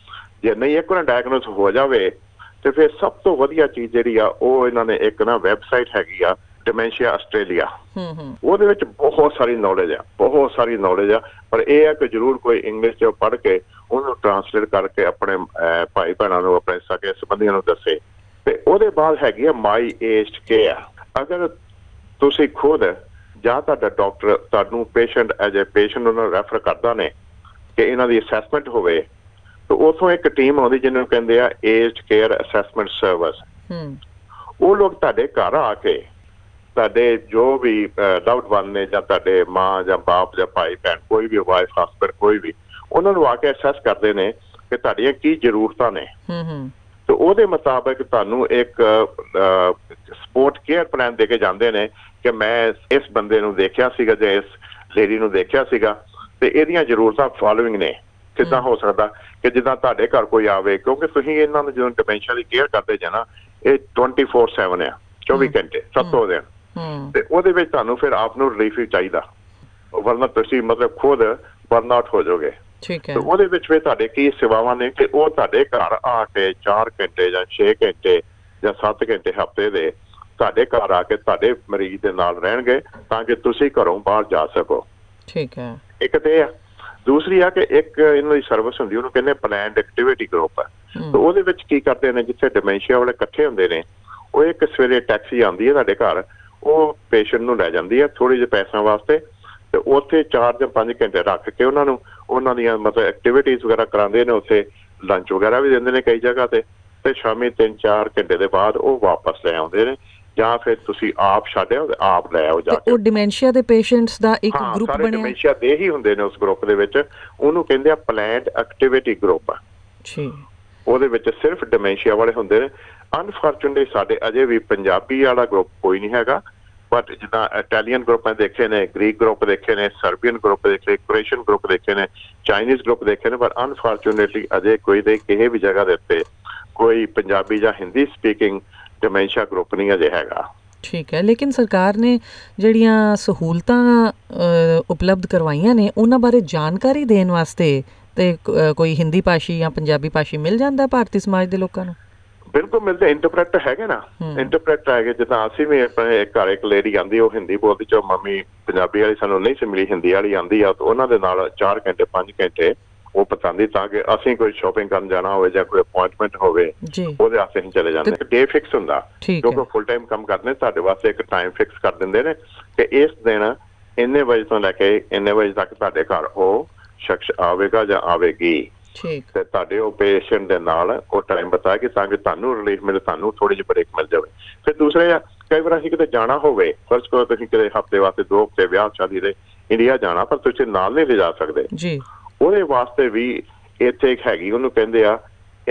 ਜੇ ਨਹੀਂ ਇੱਕ ਵਾਰ ਡਾਇਗਨੋਸ ਹੋ ਜਾਵੇ ਤੇ ਫਿਰ ਸਭ ਤੋਂ ਵਧੀਆ ਚੀਜ਼ ਜਿਹੜੀ ਆ ਉਹ ਇਹਨਾਂ ਨੇ ਇੱਕ ਨਾ ਵੈਬਸਾਈਟ ਹੈਗੀ ਆ ਡਿਮੈਂਸ਼ੀਆ ਆਸਟ੍ਰੇਲੀਆ। ਉਹਦੇ ਵਿੱਚ ਬਹੁਤ ਸਾਰੀ ਨੌਲੇਜ ਆ, ਬਹੁਤ ਸਾਰੀ ਨੌਲੇਜ ਆ, ਪਰ ਇਹ ਹੈ ਕਿ ਜ਼ਰੂਰ ਕੋਈ ਇੰਗਲਿਸ਼ 'ਚ ਪੜ੍ਹ ਕੇ ਉਹਨੂੰ ਟਰਾਂਸਲੇਟ ਕਰਕੇ ਆਪਣੇ ਭਾਈ ਭੈਣਾਂ ਨੂੰ, ਆਪਣੇ ਸਕੇ ਸੰਬੰਧੀਆਂ ਨੂੰ ਦੱਸੇ। ਤੇ ਉਹਦੇ ਬਾਅਦ ਹੈਗੀ ਆ ਮਾਈ ਏਜਡ ਕੇਅਰ। ਅਗਰ ਤੁਸੀਂ ਖੁਦ ਜਾਂ ਤੁਹਾਡਾ ਡਾਕਟਰ ਤੁਹਾਨੂੰ ਪੇਸ਼ੈਂਟ ਐਜ ਏ ਪੇਸ਼ੈਂਟ ਉਹਨਾਂ ਨੂੰ ਰੈਫਰ ਕਰਦਾ ਨੇ ਕਿ ਇਹਨਾਂ ਦੀ ਅਸੈਸਮੈਂਟ ਹੋਵੇ, ਤੇ ਉੱਥੋਂ ਇੱਕ ਟੀਮ ਆਉਂਦੀ ਜਿਹਨੂੰ ਕਹਿੰਦੇ ਆ ਏਜਡ ਕੇਅਰ ਅਸੈਸਮੈਂਟ ਸਰਵਿਸ। ਉਹ ਲੋਕ ਤੁਹਾਡੇ ਘਰ ਆ ਕੇ ਤੁਹਾਡੇ ਜੋ ਵੀ ਲਵਡ ਵਨ ਨੇ ਜਾਂ ਤੁਹਾਡੇ ਮਾਂ ਜਾਂ ਬਾਪ ਜਾਂ ਭਾਈ ਭੈਣ ਕੋਈ ਵੀ ਵਾਈਫ ਹਸਬੈਂਡ ਕੋਈ ਵੀ, ਉਹਨਾਂ ਨੂੰ ਆ ਕੇ ਅਸੈਸ ਕਰਦੇ ਨੇ ਕਿ ਤੁਹਾਡੀਆਂ ਕੀ ਜ਼ਰੂਰਤਾਂ ਨੇ, ਤੇ ਉਹਦੇ ਮੁਤਾਬਕ ਤੁਹਾਨੂੰ ਇੱਕ ਸਪੋਰਟ ਕੇਅਰ ਪਲਾਨ ਦੇ ਕੇ ਜਾਂਦੇ ਨੇ ਕਿ ਮੈਂ ਇਸ ਬੰਦੇ ਨੂੰ ਦੇਖਿਆ ਸੀਗਾ ਜਾਂ ਇਸ ਲੇਡੀ ਨੂੰ ਦੇਖਿਆ ਸੀਗਾ ਤੇ ਇਹਦੀਆਂ ਜ਼ਰੂਰਤਾਂ ਫੋਲੋਇੰਗ ਨੇ। ਕਿੱਦਾਂ ਹੋ ਸਕਦਾ ਕਿ ਜਿੱਦਾਂ ਤੁਹਾਡੇ ਘਰ ਕੋਈ ਆਵੇ, ਕਿਉਂਕਿ ਤੁਸੀਂ ਇਹਨਾਂ ਨੂੰ ਜਦੋਂ ਡਿਮੈਂਸ਼ੀਆ ਦੀ ਕੇਅਰ ਕਰਦੇ ਜੇ ਨਾ, ਇਹ ਟਵੈਂਟੀ ਫੋਰ ਸੈਵਨ ਆ, ਚੌਵੀ ਘੰਟੇ ਸੱਤੋਂ ਦਿਨ, ਤੇ ਉਹਦੇ ਵਿੱਚ ਤੁਹਾਨੂੰ ਫਿਰ ਆਪ ਨੂੰ ਰਿਲੀਫ ਵੀ ਚਾਹੀਦਾ, ਵਰਨਾ ਤੁਸੀਂ ਮਤਲਬ ਖੁਦ ਬਰਨ ਆਊਟ ਹੋ ਜਾਓਗੇ। ਠੀਕ ਹੈ। ਉਹਦੇ ਵਿੱਚ ਫਿਰ ਤੁਹਾਡੇ ਕੀ ਸੇਵਾਵਾਂ ਨੇ ਕਿ ਉਹ ਤੁਹਾਡੇ ਘਰ ਆ ਕੇ ਚਾਰ ਘੰਟੇ ਜਾਂ ਛੇ ਘੰਟੇ ਜਾਂ ਸੱਤ ਘੰਟੇ ਹਫ਼ਤੇ ਦੇ ਤੁਹਾਡੇ ਘਰ ਆ ਕੇ ਤੁਹਾਡੇ ਮਰੀਜ਼ ਦੇ ਨਾਲ ਰਹਿਣਗੇ ਤਾਂ ਕਿ ਤੁਸੀਂ ਘਰੋਂ ਬਾਹਰ ਜਾ ਸਕੋ। ਠੀਕ ਹੈ। ਇੱਕ ਤੇ ਆ, ਦੂਸਰੀ ਆ ਕਿ ਇੱਕ ਇਹਨਾਂ ਦੀ ਸਰਵਿਸ ਹੁੰਦੀ ਉਹਨੂੰ ਕਹਿੰਦੇ ਪਲੈਨਡ ਐਕਟੀਵਿਟੀ ਗਰੁੱਪ ਹੈ। ਤੇ ਉਹਦੇ ਵਿੱਚ ਕੀ ਕਰਦੇ ਨੇ, ਜਿੱਥੇ ਡਿਮੈਂਸ਼ੀਆ ਵਾਲੇ ਇਕੱਠੇ ਹੁੰਦੇ ਨੇ, ਉਹ ਇੱਕ ਸਵੇਰੇ ਟੈਕਸੀ ਆਉਂਦੀ ਹੈ ਤੁਹਾਡੇ ਘਰ, ਉਹ ਪੇਸ਼ੈਂਟ ਨੂੰ ਲੈ ਜਾਂਦੀ ਹੈ ਥੋੜ੍ਹੇ ਜਿਹੇ ਪੈਸਿਆਂ ਵਾਸਤੇ, ਤੇ ਉੱਥੇ ਚਾਰ ਜਾਂ ਪੰਜ ਘੰਟੇ ਰੱਖ ਕੇ ਉਹਨਾਂ ਨੂੰ ਉਹਨਾਂ ਦੀਆਂ ਮਤਲਬ ਐਕਟੀਵਿਟੀਜ਼ ਵਗੈਰਾ ਕਰਾਉਂਦੇ ਨੇ, ਉੱਥੇ ਲੰਚ ਵਗੈਰਾ ਵੀ ਦਿੰਦੇ ਨੇ ਕਈ ਜਗ੍ਹਾ ਤੇ, ਤੇ ਸ਼ਾਮੀ ਤਿੰਨ ਚਾਰ ਘੰਟੇ ਦੇ ਬਾਅਦ ਉਹ ਵਾਪਸ ਲੈ ਆਉਂਦੇ ਨੇ, ਜਾਂ ਫਿਰ ਤੁਸੀਂ ਆਪ ਛੱਡਿਓ ਤੇ ਆਪ ਲੈ ਆਓ ਜਾ ਕੇ। ਉਹ ਡਿਮੈਂਸ਼ੀਆ ਦੇ ਪੇਸ਼ੈਂਟਸ ਦਾ ਇੱਕ ਗਰੁੱਪ ਬਣਿਆ, ਡਿਮੈਂਸ਼ੀਆ ਦੇ ਹੀ ਹੁੰਦੇ ਨੇ ਉਸ ਗਰੁੱਪ ਦੇ ਵਿੱਚ, ਉਹਨੂੰ ਕਹਿੰਦੇ ਆ ਪਲੈਨਡ ਐਕਟੀਵਿਟੀ ਗਰੁੱਪ ਆ। ਜੀ। ਉਹਦੇ ਵਿੱਚ ਸਿਰਫ ਡਿਮੈਂਸ਼ੀਆ ਵਾਲੇ ਹੁੰਦੇ ਨੇ। ਅਨਫੋਰਚੂਨੇਟਲੀ ਸਾਡੇ ਅਜੇ ਵੀ ਪੰਜਾਬੀ ਵਾਲਾ ਗਰੁੱਪ ਕੋਈ ਨਹੀਂ ਹੈਗਾ, ਬਟ ਜਿੱਦਾਂ ਇਟਾਲੀਅਨ ਗਰੁੱਪ ਮੈਂ ਦੇਖੇ ਨੇ, ਗ੍ਰੀਕ ਗਰੁੱਪ ਦੇਖੇ ਨੇ, ਸਰਬੀਅਨ ਗਰੁੱਪ ਦੇਖੇ, ਕ੍ਰੋਏਸ਼ੀਅਨ ਗਰੁੱਪ ਦੇਖੇ ਨੇ, ਚਾਈਨੀਜ਼ ਗਰੁੱਪ ਦੇਖੇ ਨੇ, ਪਰ ਅਨਫੋਰਚੂਨੇਟਲੀ ਅਜੇ ਕੋਈ ਦੇ ਕਿਸੇ ਵੀ ਜਗ੍ਹਾ ਦੇ ਉੱਤੇ ਕੋਈ ਪੰਜਾਬੀ ਜਾਂ ਹਿੰਦੀ ਸਪੀਕਿੰਗ ਡਿਮੈਂਸ਼ੀਆ ਗਰੁੱਪ ਨਹੀਂ ਅਜੇ ਹੈਗਾ। ਠੀਕ ਹੈ। ਲੇਕਿਨ ਸਰਕਾਰ ਨੇ ਜਿਹੜੀਆਂ ਸਹੂਲਤਾਂ ਉਪਲਬਧ ਕਰਵਾਈਆਂ ਨੇ ਉਹਨਾਂ ਬਾਰੇ ਜਾਣਕਾਰੀ ਦੇਣ ਵਾਸਤੇ ਤੇ ਕੋਈ ਹਿੰਦੀ ਭਾਸ਼ੀ ਜਾਂ ਪੰਜਾਬੀ ਭਾਸ਼ੀ ਮਿਲ ਜਾਂਦਾ ਭਾਰਤੀ ਸਮਾਜ ਦੇ ਲੋਕਾਂ ਨੂੰ? ਬਿਲਕੁਲ ਮਿਲਦੇ, ਇੰਟਰਪ੍ਰੈਟਰ ਹੈਗੇ ਨਾ, ਇੰਟਰਪ੍ਰੈਟਰ ਹੈਗੇ। ਜਿੱਦਾਂ ਅਸੀਂ ਵੀ ਆਪਣੇ ਘਰ ਇੱਕ ਲੇਡੀ ਆਉਂਦੀ, ਉਹ ਹਿੰਦੀ ਬੋਲਦੀ, ਚੋ ਮੰਮੀ ਪੰਜਾਬੀ ਵਾਲੀ ਸਾਨੂੰ ਨਹੀਂ ਸੀ ਮਿਲੀ, ਹਿੰਦੀ ਵਾਲੀ ਆਉਂਦੀ ਆ, ਉਹਨਾਂ ਦੇ ਨਾਲ ਚਾਰ ਘੰਟੇ ਪੰਜ ਘੰਟੇ ਉਹ ਪਤਾਂਦੀ, ਤਾਂ ਕਿ ਅਸੀਂ ਕੋਈ ਸ਼ਾਪਿੰਗ ਕਰਨ ਜਾਣਾ ਹੋਵੇ ਜਾਂ ਕੋਈ ਅਪਾਇੰਟਮੈਂਟ ਹੋਵੇ ਉਹਦੇ ਵਾਸਤੇ ਅਸੀਂ ਚਲੇ ਜਾਂਦੇ। ਡੇ ਫਿਕਸ ਹੁੰਦਾ, ਕਿਉਂਕਿ ਫੁੱਲ ਟਾਈਮ ਕੰਮ ਕਰਦੇ, ਤੁਹਾਡੇ ਵਾਸਤੇ ਇੱਕ ਟਾਈਮ ਫਿਕਸ ਕਰ ਦਿੰਦੇ ਨੇ ਕਿ ਇਸ ਦਿਨ ਇੰਨੇ ਵਜੇ ਤੋਂ ਲੈ ਕੇ ਇੰਨੇ ਵਜੇ ਤੱਕ ਤੁਹਾਡੇ ਘਰ ਉਹ ਸ਼ਖਸ ਆਵੇਗਾ ਜਾਂ ਆਵੇਗੀ, ਤੇ ਤੁਹਾਡੇ ਉਹ ਪੇਸ਼ੈਂਟ ਦੇ ਨਾਲ ਉਹ ਟਾਈਮ ਬਤਾ ਕੇ ਤਾਂ ਕਿ ਤੁਹਾਨੂੰ ਰਿਲੀਫ ਮਿਲੇ, ਤੁਹਾਨੂੰ ਥੋੜੀ ਜਿਹੀ ਬ੍ਰੇਕ ਮਿਲ ਜਾਵੇ। ਫਿਰ ਦੂਸਰੇ ਆ, ਕਈ ਵਾਰ ਅਸੀਂ ਕਿਤੇ ਜਾਣਾ ਹੋਵੇ, ਫਰਜ਼ ਕਰੋ ਤੁਸੀਂ ਕਿਤੇ ਹਫ਼ਤੇ ਵਾਸਤੇ ਦੋ ਹਫ਼ਤੇ ਵਿਆਹ ਸ਼ਾਦੀ ਦੇ ਇੰਡੀਆ ਜਾਣਾ, ਪਰ ਤੁਸੀਂ ਨਾਲ ਨਹੀਂ ਲਿਜਾ ਸਕਦੇ ਜੀ, ਉਹਦੇ ਵਾਸਤੇ ਵੀ ਇੱਥੇ ਇੱਕ ਹੈਗੀ, ਉਹਨੂੰ ਕਹਿੰਦੇ ਆ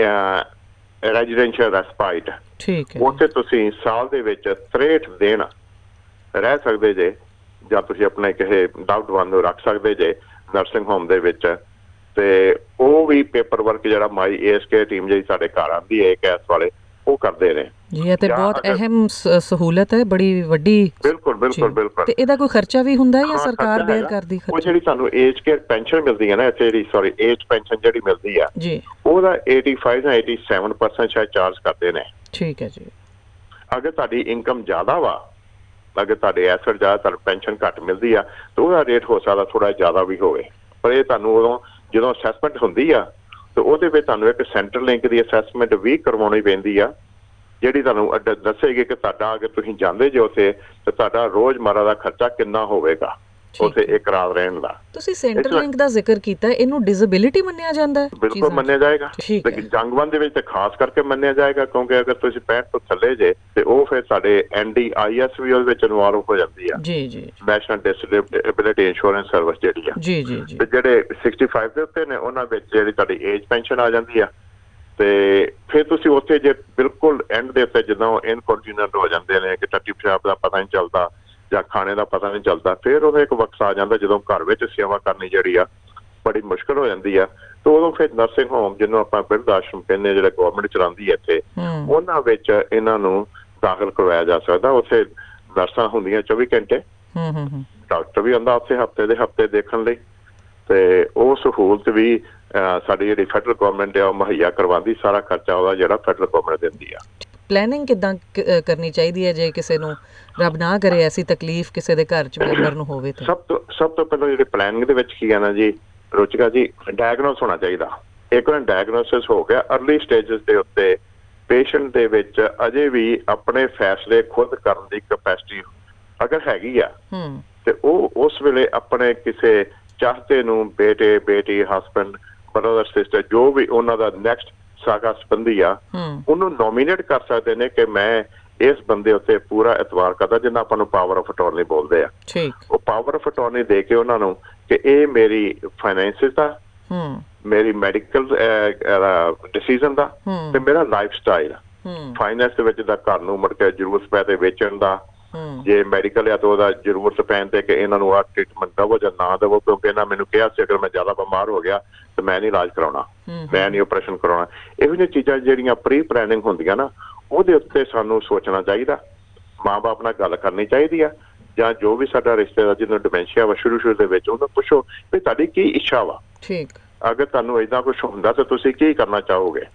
ਰੈਜ਼ੀਡੈਂਸ਼ੀਅਲ ਰੈਸਪਾਈਟ। ਠੀਕ ਹੈ। ਉੱਥੇ ਤੁਸੀਂ ਸਾਲ ਦੇ ਵਿੱਚ ਤਰੇਹਠ ਦਿਨ ਰਹਿ ਸਕਦੇ ਜੇ, ਜਾਂ ਤੁਸੀਂ ਆਪਣੇ ਕਿਸੇ ਲਵਡ ਵਨ ਨੂੰ ਰੱਖ ਸਕਦੇ ਜੇ ਨਰਸਿੰਗ ਹੋਮ ਦੇ ਵਿੱਚ, ਤੇ ਉਹ ਵੀ ਪੇਪਰ ਵਰਕ ਜਿਹੜਾ ਮਾਈ ਏਜ ਕੇਅਰ ਟੀਮ ਜਿਹੜੀ ਸਾਡੇ ਘਰ ਆਉਂਦੀ ਹੈ ਕੈਸ ਵਾਲੇ, ਉਹ ਕਰਦੇ ਨੇ ਜੀ। ਇਹ ਤੇ ਬਹੁਤ ਅਹਿਮ ਸਹੂਲਤ ਹੈ, ਬੜੀ ਵੱਡੀ। ਬਿਲਕੁਲ ਬਿਲਕੁਲ ਬਿਲਕੁਲ। ਤੇ ਇਹਦਾ ਕੋਈ ਖਰਚਾ ਵੀ ਹੁੰਦਾ ਹੈ ਜਾਂ ਸਰਕਾਰ ਬੇਅਰ ਕਰਦੀ? ਉਹ ਜਿਹੜੀ ਤੁਹਾਨੂੰ ਏਜ ਕੇਅਰ ਪੈਨਸ਼ਨ ਮਿਲਦੀ ਹੈ ਨਾ ਇੱਥੇ, ਜਿਹੜੀ ਸੌਰੀ ਏਜ ਪੈਨਸ਼ਨ ਜਿਹੜੀ ਮਿਲਦੀ ਆ ਜੀ, ਉਹਦਾ ਪਚਾਸੀ ਜਾਂ ਸਤਾਸੀ ਪਰਸੈਂਟ ਸ਼ਾਇਦ ਚਾਰਜ ਕਰਦੇ ਨੇ। ਠੀਕ ਹੈ ਜੀ। ਅਗਰ ਤੁਹਾਡੀ ਇਨਕਮ ਜ਼ਿਆਦਾ ਵਾ, ਅਗਰ ਤੁਹਾਡੇ ਐਸਟ ਜ਼ਿਆਦਾ, ਤੁਹਾਨੂੰ ਪੈਨਸ਼ਨ ਘੱਟ ਮਿਲਦੀ ਆ, ਤਾਂ ਉਹਦਾ ਰੇਟ ਹੋ ਸਕਦਾ ਥੋੜਾ ਜ਼ਿਆਦਾ ਵੀ ਹੋਵੇ, ਪਰ ਇਹ ਤੁਹਾਨੂੰ ਉਦੋਂ ਜਦੋਂ ਅਸੈਸਮੈਂਟ ਹੁੰਦੀ ਆ ਤੇ ਉਹਦੇ ਵਿੱਚ ਤੁਹਾਨੂੰ ਇੱਕ ਸੈਂਟਰ ਲਿੰਕ ਦੀ ਅਸੈਸਮੈਂਟ ਵੀ ਕਰਵਾਉਣੀ ਪੈਂਦੀ ਆ, ਜਿਹੜੀ ਤੁਹਾਨੂੰ ਦੱਸੇਗੀ ਕਿ ਤੁਹਾਡਾ ਅਗਰ ਤੁਸੀਂ ਜਾਂਦੇ ਜੇ ਉੱਥੇ ਤੇ ਤੁਹਾਡਾ ਰੋਜ਼ਮਰਾ ਦਾ ਖਰਚਾ ਕਿੰਨਾ ਹੋਵੇਗਾ ਉੱਥੇ ਇੱਕ ਰਾਤ ਰਹਿਣ ਦਾ। ਤੁਸੀਂ ਸੈਂਟਰ ਲਿੰਕ ਦਾ ਜ਼ਿਕਰ ਕੀਤਾ, ਇਹਨੂੰ ਡਿਸੇਬਿਲਿਟੀ ਮੰਨਿਆ ਜਾਂਦਾ ਹੈ? ਬਿਲਕੁਲ ਮੰਨਿਆ ਜਾਏਗਾ, ਜੰਗਬੰਦ ਦੇ ਵਿੱਚ ਤੇ ਖਾਸ ਕਰਕੇ ਮੰਨਿਆ ਜਾਏਗਾ, ਕਿਉਂਕਿ ਅਗਰ ਤੁਸੀਂ ਪੈਂਹਠ ਤੋਂ ਥੱਲੇ ਜੇ ਤੇ ਉਹ ਫਿਰ ਸਾਡੇ ਐਨ ਡੀ ਆਈ ਐਸ ਵੀ ਉਹਦੇ ਵਿੱਚ ਇਨਵੋਲਵ ਹੋ ਜਾਂਦੀ ਆ। ਜੀ ਜੀ। ਨੈਸ਼ਨਲ ਡਿਸੇਬਿਲਿਟੀ ਇੰਸ਼ੋਰੈਂਸ ਸਰਵਿਸ ਜਿਹੜੀ ਆ। ਜੀ ਜੀ ਜੀ। ਤੇ ਜਿਹੜੇ ਪੈਂਸਠ ਦੇ ਉੱਤੇ ਨੇ ਉਹਨਾਂ ਵਿੱਚ ਜਿਹੜੀ ਤੁਹਾਡੀ ਏਜ ਪੈਨਸ਼ਨ ਆ ਜਾਂਦੀ ਆ, ਤੇ ਫਿਰ ਤੁਸੀਂ ਉੱਥੇ ਜੇ ਬਿਲਕੁਲ ਐਂਡ ਦੇ ਉੱਤੇ ਜਦੋਂ ਇਨਕੋਂਟੀਨੈਂਟ ਹੋ ਜਾਂਦੇ ਨੇ ਕਿ ਟੱਟੀ ਪਿਸ਼ਾਬ ਦਾ ਪਤਾ ਨਹੀਂ ਚੱਲਦਾ ਜਾਂ ਖਾਣੇ ਦਾ ਪਤਾ ਨਹੀਂ ਚੱਲਦਾ, ਫਿਰ ਉਹਦਾ ਇੱਕ ਵਕਤ ਆ ਜਾਂਦਾ ਜਦੋਂ ਘਰ ਵਿੱਚ ਸੇਵਾ ਕਰਨੀ ਜਿਹੜੀ ਆ ਬੜੀ ਮੁਸ਼ਕਿਲ ਹੋ ਜਾਂਦੀ ਆ, ਤੇ ਉਦੋਂ ਫਿਰ ਨਰਸਿੰਗ ਹੋਮ ਜਿਹਨੂੰ ਆਪਾਂ ਬਿਰਧ ਆਸ਼ਰਮ ਕਹਿੰਦੇ, ਜਿਹੜਾ ਗਵਰਨਮੈਂਟ ਚਲਾਉਂਦੀ ਹੈ ਇੱਥੇ, ਉਹਨਾਂ ਵਿੱਚ ਇਹਨਾਂ ਨੂੰ ਦਾਖਲ ਕਰਵਾਇਆ ਜਾ ਸਕਦਾ। ਉੱਥੇ ਨਰਸਾਂ ਹੁੰਦੀਆਂ ਚੌਵੀ ਘੰਟੇ, ਡਾਕਟਰ ਵੀ ਆਉਂਦਾ ਉੱਥੇ ਹਫ਼ਤੇ ਦੇ ਹਫ਼ਤੇ ਦੇਖਣ ਲਈ, ਤੇ ਉਹ ਸਹੂਲਤ ਵੀ ਸਾਡੀ ਜਿਹੜੀ ਫੈਡਰਲ ਗਵਰਨਮੈਂਟ ਆ ਉਹ ਮੁਹੱਈਆ ਕਰਵਾਉਂਦੀ, ਸਾਰਾ ਖਰਚਾ ਉਹਦਾ ਜਿਹੜਾ ਫੈਡਰਲ ਗਵਰਨਮੈਂਟ ਦਿੰਦੀ ਆ। ਪਲੈਨਿੰਗ ਕਿੱਦਾਂ ਕਰਨੀ ਚਾਹੀਦੀ ਹੈ ਜੇ ਕਿਸੇ ਨੂੰ ਰੱਬ ਨਾ ਕਰੇ ਐਸੀ ਤਕਲੀਫ ਕਿਸੇ ਦੇ ਘਰ 'ਚ ਮੈਂਬਰ ਨੂੰ ਹੋਵੇ? ਤਾਂ ਸਭ ਤੋਂ ਸਭ ਤੋਂ ਪਹਿਲਾਂ ਜਿਹੜੇ ਪਲੈਨਿੰਗ ਦੇ ਵਿੱਚ ਕੀ ਹੈ ਨਾ ਜੀ ਰੁਚਿਕਾ ਜੀ, ਡਾਇਗਨੋਸ ਹੋਣਾ ਚਾਹੀਦਾ। ਇੱਕ ਵਾਰ ਡਾਇਗਨੋਸਿਸ ਹੋ ਗਿਆ ਅਰਲੀ ਸਟੇਜਸ ਦੇ ਉੱਤੇ ਪੇਸ਼ੈਂਟ ਦੇ ਵਿੱਚ ਅਜੇ ਵੀ ਆਪਣੇ ਫੈਸਲੇ ਖੁਦ ਕਰਨ ਦੀ ਕਪੈਸਿਟੀ ਅਗਰ ਹੈਗੀ ਆ ਤੇ ਉਹ ਉਸ ਵੇਲੇ ਆਪਣੇ ਕਿਸੇ ਚਾਹਤੇ ਨੂੰ ਬੇਟੇ ਬੇਟੀ ਹਸਬੈਂਡ ਬ੍ਰਦਰ ਸਿਸਟਰ ਜੋ ਵੀ ਉਹਨਾਂ ਦਾ ਨੈਕਸਟ ਸਾਗਾ ਸੰਬੰਧੀ ਆ ਉਹਨੂੰ ਨੋਮੀਨੇਟ ਕਰ ਸਕਦੇ ਨੇ ਕਿ ਮੈਂ ਇਸ ਬੰਦੇ ਉੱਤੇ ਪੂਰਾ ਇਤਬਾਰ ਕਰਦਾ, ਜਿਹਨਾਂ ਆਪਾਂ ਨੂੰ ਪਾਵਰ ਆਫ ਅਟਾਰਨੀ ਬੋਲਦੇ ਆ। ਉਹ ਪਾਵਰ ਆਫ ਅਟਾਰਨੀ ਦੇ ਕੇ ਉਹਨਾਂ ਨੂੰ ਕਿ ਇਹ ਮੇਰੀ ਫਾਈਨੈਂਸਿਸ ਦਾ, ਮੇਰੀ ਮੈਡੀਕਲ ਡਿਸੀਜ਼ਨ ਦਾ ਤੇ ਮੇਰਾ ਲਾਈਫ ਸਟਾਈਲ, ਫਾਈਨੈਂਸ ਦੇ ਵਿੱਚ ਦਾ ਘਰ ਨੂੰ ਮੁੜ ਕੇ ਜ਼ਰੂਰਤ ਪੈ ਤੇ ਵੇਚਣ ਦਾ, ਜੇ ਮੈਡੀਕਲ ਆ ਤਾਂ ਉਹਦਾ ਜ਼ਰੂਰਤ ਪੈਣ ਤੇ ਕਿ ਇਹਨਾਂ ਨੂੰ ਆਹ ਟ੍ਰੀਟਮੈਂਟ ਦੇਵੋ ਜਾਂ ਨਾ ਦੇਵੋ, ਕਿਉਂਕਿ ਇਹਨਾਂ ਮੈਨੂੰ ਕਿਹਾ ਸੀ ਅਗਰ ਮੈਂ ਜ਼ਿਆਦਾ ਬਿਮਾਰ ਹੋ ਗਿਆ ਤੇ ਮੈਂ ਨਹੀਂ ਇਲਾਜ ਕਰਾਉਣਾ, ਮੈਂ ਨਹੀਂ ਆਪਰੇਸ਼ਨ ਕਰਾਉਣਾ। ਇਹੋ ਜਿਹੀਆਂ ਚੀਜ਼ਾਂ ਜਿਹੜੀਆਂ ਪ੍ਰੀ ਪਲੈਨਿੰਗ ਹੁੰਦੀਆਂ ਨਾ ਉਹਦੇ ਉੱਤੇ ਸਾਨੂੰ ਸੋਚਣਾ ਚਾਹੀਦਾ, ਮਾਂ ਬਾਪ ਨਾਲ ਗੱਲ ਕਰਨੀ ਚਾਹੀਦੀ ਆ, ਜਾਂ ਜੋ ਵੀ ਸਾਡਾ ਰਿਸ਼ਤੇਦਾਰ ਜਿਹਨੂੰ ਡਿਮੈਂਸ਼ੀਆ ਵਾ ਸ਼ੁਰੂ ਸ਼ੁਰੂ ਦੇ ਵਿੱਚ ਉਹਨੂੰ ਪੁੱਛੋ ਵੀ ਤੁਹਾਡੀ ਕੀ ਇੱਛਾ ਵਾ, ਅਗਰ ਤੁਹਾਨੂੰ ਏਦਾਂ ਕੁਛ ਹੁੰਦਾ ਤਾਂ ਤੁਸੀਂ ਕੀ ਕਰਨਾ ਚਾਹੋਗੇ,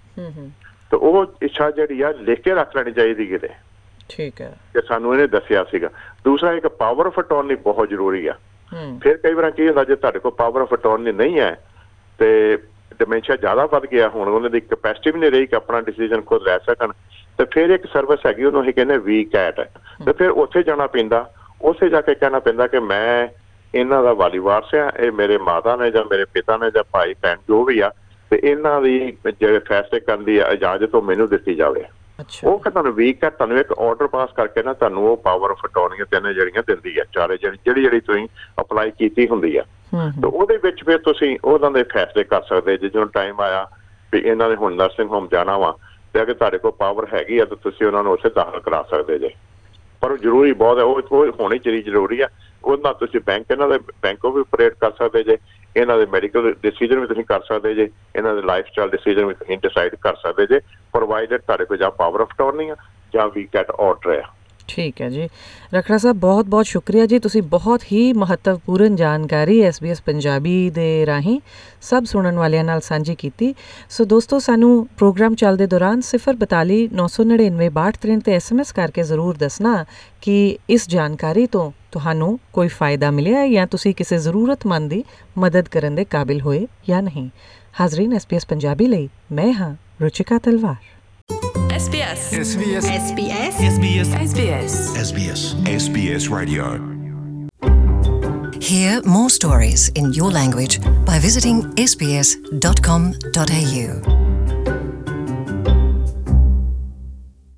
ਤੇ ਉਹ ਇੱਛਾ ਜਿਹੜੀ ਆ ਲਿਖ ਕੇ ਰੱਖ ਲੈਣੀ ਚਾਹੀਦੀ ਕਿਤੇ, ਠੀਕ ਹੈ, ਕਿ ਸਾਨੂੰ ਇਹਨੇ ਦੱਸਿਆ ਸੀਗਾ। ਦੂਸਰਾ ਇੱਕ ਪਾਵਰ ਆਫ ਅਟਾਰਨੀ ਬਹੁਤ ਜ਼ਰੂਰੀ ਆ। ਫਿਰ ਕਈ ਵਾਰ ਕੀ ਹੁੰਦਾ ਜੇ ਤੁਹਾਡੇ ਕੋਲ ਪਾਵਰ ਆਫ ਅਟਾਰਨੀ ਨਹੀਂ ਹੈ ਤੇ ਡਿਮੈਂਸ਼ੀਆ ਜ਼ਿਆਦਾ ਵੱਧ ਗਿਆ, ਹੁਣ ਉਹਨਾਂ ਦੀ ਕੈਪੈਸਿਟੀ ਵੀ ਨਹੀਂ ਰਹੀ ਕਿ ਆਪਣਾ ਡਿਸੀਜ਼ਨ ਖੁਦ ਲੈ ਸਕਣ, ਤੇ ਫਿਰ ਇੱਕ ਸਰਵਿਸ ਹੈਗੀ ਉਹਨੂੰ ਅਸੀਂ ਕਹਿੰਦੇ ਵੀ ਕੈਟ, ਤੇ ਫਿਰ ਉੱਥੇ ਜਾਣਾ ਪੈਂਦਾ, ਉੱਥੇ ਜਾ ਕੇ ਕਹਿਣਾ ਪੈਂਦਾ ਕਿ ਮੈਂ ਇਹਨਾਂ ਦਾ ਵਾਲੀ ਵਾਰਸ ਆ, ਇਹ ਮੇਰੇ ਮਾਤਾ ਨੇ ਜਾਂ ਮੇਰੇ ਪਿਤਾ ਨੇ ਜਾਂ ਭਾਈ ਭੈਣ ਜੋ ਵੀ ਆ, ਤੇ ਇਹਨਾਂ ਦੀ ਜਿਹੜੇ ਫੈਸਲੇ ਕਰਨ ਦੀ ਇਜਾਜ਼ਤ ਉਹ ਮੈਨੂੰ ਦਿੱਤੀ ਜਾਵੇ। ਉਹ ਕਿ ਤੁਹਾਨੂੰ ਵੀਕ ਹੈ, ਤੁਹਾਨੂੰ ਇੱਕ ਆਰਡਰ ਪਾਸ ਕਰਕੇ ਨਾ ਤੁਹਾਨੂੰ ਉਹ ਪਾਵਰ ਆਫ ਅਟਾਰਨੀ ਤਿੰਨ ਜਿਹੜੀਆਂ ਦਿੰਦੀ ਆ, ਚਾਰੇ ਜਿਹੜੀ ਜਿਹੜੀ ਜਿਹੜੀ ਤੁਸੀਂ ਅਪਲਾਈ ਕੀਤੀ ਹੁੰਦੀ ਆ, ਤੇ ਉਹਦੇ ਵਿੱਚ ਫਿਰ ਤੁਸੀਂ ਉਹਨਾਂ ਦੇ ਫੈਸਲੇ ਕਰ ਸਕਦੇ ਜੇ ਜਦੋਂ ਟਾਈਮ ਆਇਆ ਵੀ ਇਹਨਾਂ ਨੇ ਹੁਣ ਨਰਸਿੰਗ ਹੋਮ ਜਾਣਾ ਵਾ ਤੇ ਅਗਰ ਤੁਹਾਡੇ ਕੋਲ ਪਾਵਰ ਹੈਗੀ ਆ ਤਾਂ ਤੁਸੀਂ ਉਹਨਾਂ ਨੂੰ ਉੱਥੇ ਦਾਖਲ ਕਰਾ ਸਕਦੇ ਜੇ। ਪਰ ਉਹ ਜ਼ਰੂਰੀ ਬਹੁਤ ਹੈ, ਉਹ ਉਹ ਹੋਣੀ ਚਾਹੀਦੀ ਜ਼ਰੂਰੀ ਆ। ਉਹਦੇ ਨਾਲ ਤੁਸੀਂ ਬੈਂਕ ਇਹਨਾਂ ਦੇ ਬੈਂਕੋਂ ਵੀ ਆਪਰੇਟ ਕਰ ਸਕਦੇ ਜੇ, ਇਹਨਾਂ ਦੇ ਮੈਡੀਕਲ ਡਿਸੀਜ਼ਨ ਵੀ ਤੁਸੀਂ ਕਰ ਸਕਦੇ ਜੇ, ਇਹਨਾਂ ਦੇ ਲਾਈਫ ਸਟਾਈਲ ਡਿਸੀਜ਼ਨ ਵੀ ਤੁਸੀਂ ਡਿਸਾਈਡ ਕਰ ਸਕਦੇ ਜੇ, ਪ੍ਰੋਵਾਈਡਡ ਤੁਹਾਡੇ ਕੋਲ ਜਾਂ ਪਾਵਰ ਆਫ ਅਟਾਰਨੀ ਆ ਜਾਂ ਵੀ ਕੈਟ ਆਰਡਰ ਆ। ਠੀਕ ਹੈ ਜੀ ਰਖੜਾ ਸਾਹਿਬ, ਬਹੁਤ ਬਹੁਤ ਸ਼ੁਕਰੀਆ ਜੀ, ਤੁਸੀਂ ਬਹੁਤ ਹੀ ਮਹੱਤਵਪੂਰਨ ਜਾਣਕਾਰੀ ਐਸ ਬੀ ਐਸ ਪੰਜਾਬੀ ਦੇ ਰਾਹੀਂ ਸਭ ਸੁਣਨ ਵਾਲਿਆਂ ਨਾਲ ਸਾਂਝੀ ਕੀਤੀ। ਸੋ ਦੋਸਤੋ, ਸਾਨੂੰ ਪ੍ਰੋਗਰਾਮ ਚੱਲਦੇ ਦੌਰਾਨ ਸਿਫਰ ਬਤਾਲੀ ਨੌ ਸੌ ਨੜਿਨਵੇਂ ਬਾਹਠ ਤ੍ਰਿੰਟ 'ਤੇ ਐਸ ਐਮ ਐਸ ਕਰਕੇ ਜ਼ਰੂਰ ਦੱਸਣਾ ਕਿ ਇਸ ਜਾਣਕਾਰੀ ਤੋਂ ਤੁਹਾਨੂੰ ਕੋਈ ਫਾਇਦਾ ਮਿਲਿਆ ਜਾਂ ਤੁਸੀਂ ਕਿਸੇ ਜ਼ਰੂਰਤਮੰਦ ਦੀ ਮਦਦ ਕਰਨ ਦੇ ਕਾਬਿਲ ਹੋਏ ਜਾਂ ਨਹੀਂ। ਹਾਜ਼ਰੀਨ, ਐਸ ਬੀ ਐਸ ਪੰਜਾਬੀ ਲਈ ਮੈਂ ਹਾਂ ਰੁਚਿਕਾ ਤਲਵਾਰ। S B S S B S S B S S B S S B S S B S S B S Radio. Hear more stories in your language by visiting s b s dot com dot a u.